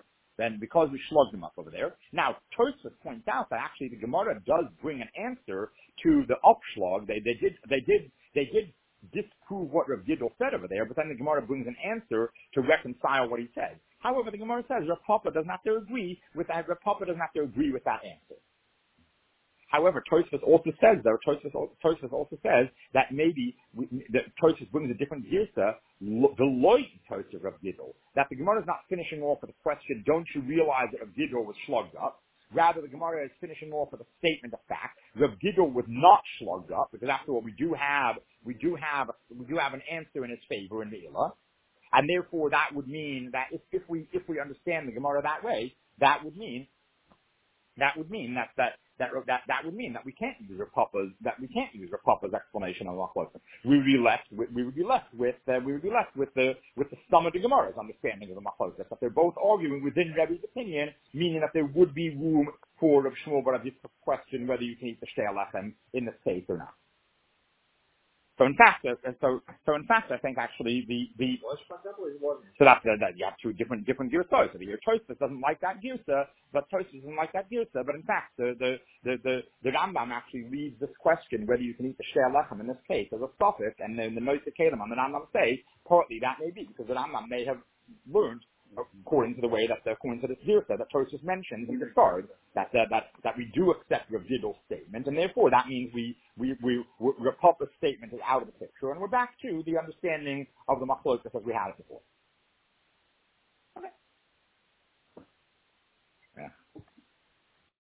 now Tosfos points out that actually the Gemara does bring an answer to the upshlag. They did disprove what Rav Gidol said over there, but then the Gemara brings an answer to reconcile what he said. However, the Gemara says Rav Papa doesn't have to agree with that. Rav Papa doesn't have to agree with that answer. However, Tosfos also says that maybe Tosfos brings a different girsa, the loy Tosfos of Rav Gidol, that the Gemara is not finishing off with the question, don't you realize that Rav Gidol was slugged up? Rather, the Gemara is finishing off with a statement of fact. Rav Gidl was not slugged up, because after all, we do have an answer in his favor in the Ilah. And therefore, that would mean that if we understand the Gemara that way, that would mean that would mean that we can't use Rav Papa's explanation of Machlokes. We would be left with the sum of the Gemara's understanding of the Machlokes. That they're both arguing within Rebbe's opinion, meaning that there would be room for Rav Shmuel Bar Aviv to question whether you can eat the Shtei Lechem in this case or not. So in fact, I think actually so that's that you have two different girsas. So your Tosfos doesn't like that girsa, but Tosfos doesn't like that girsa. But in fact, the Rambam actually leaves this question whether you can eat the Shtei Lechem in this case as a suffix, and then the Noise Kalim on the Rambam say partly that may be because the Rambam may have learned, according to this girsa that Tosfos mentions in the start, that we do accept Rav Gidl's statement, and therefore that means Rav Papa's statement is out of the picture, and we're back to the understanding of the Machlokes as we had it before.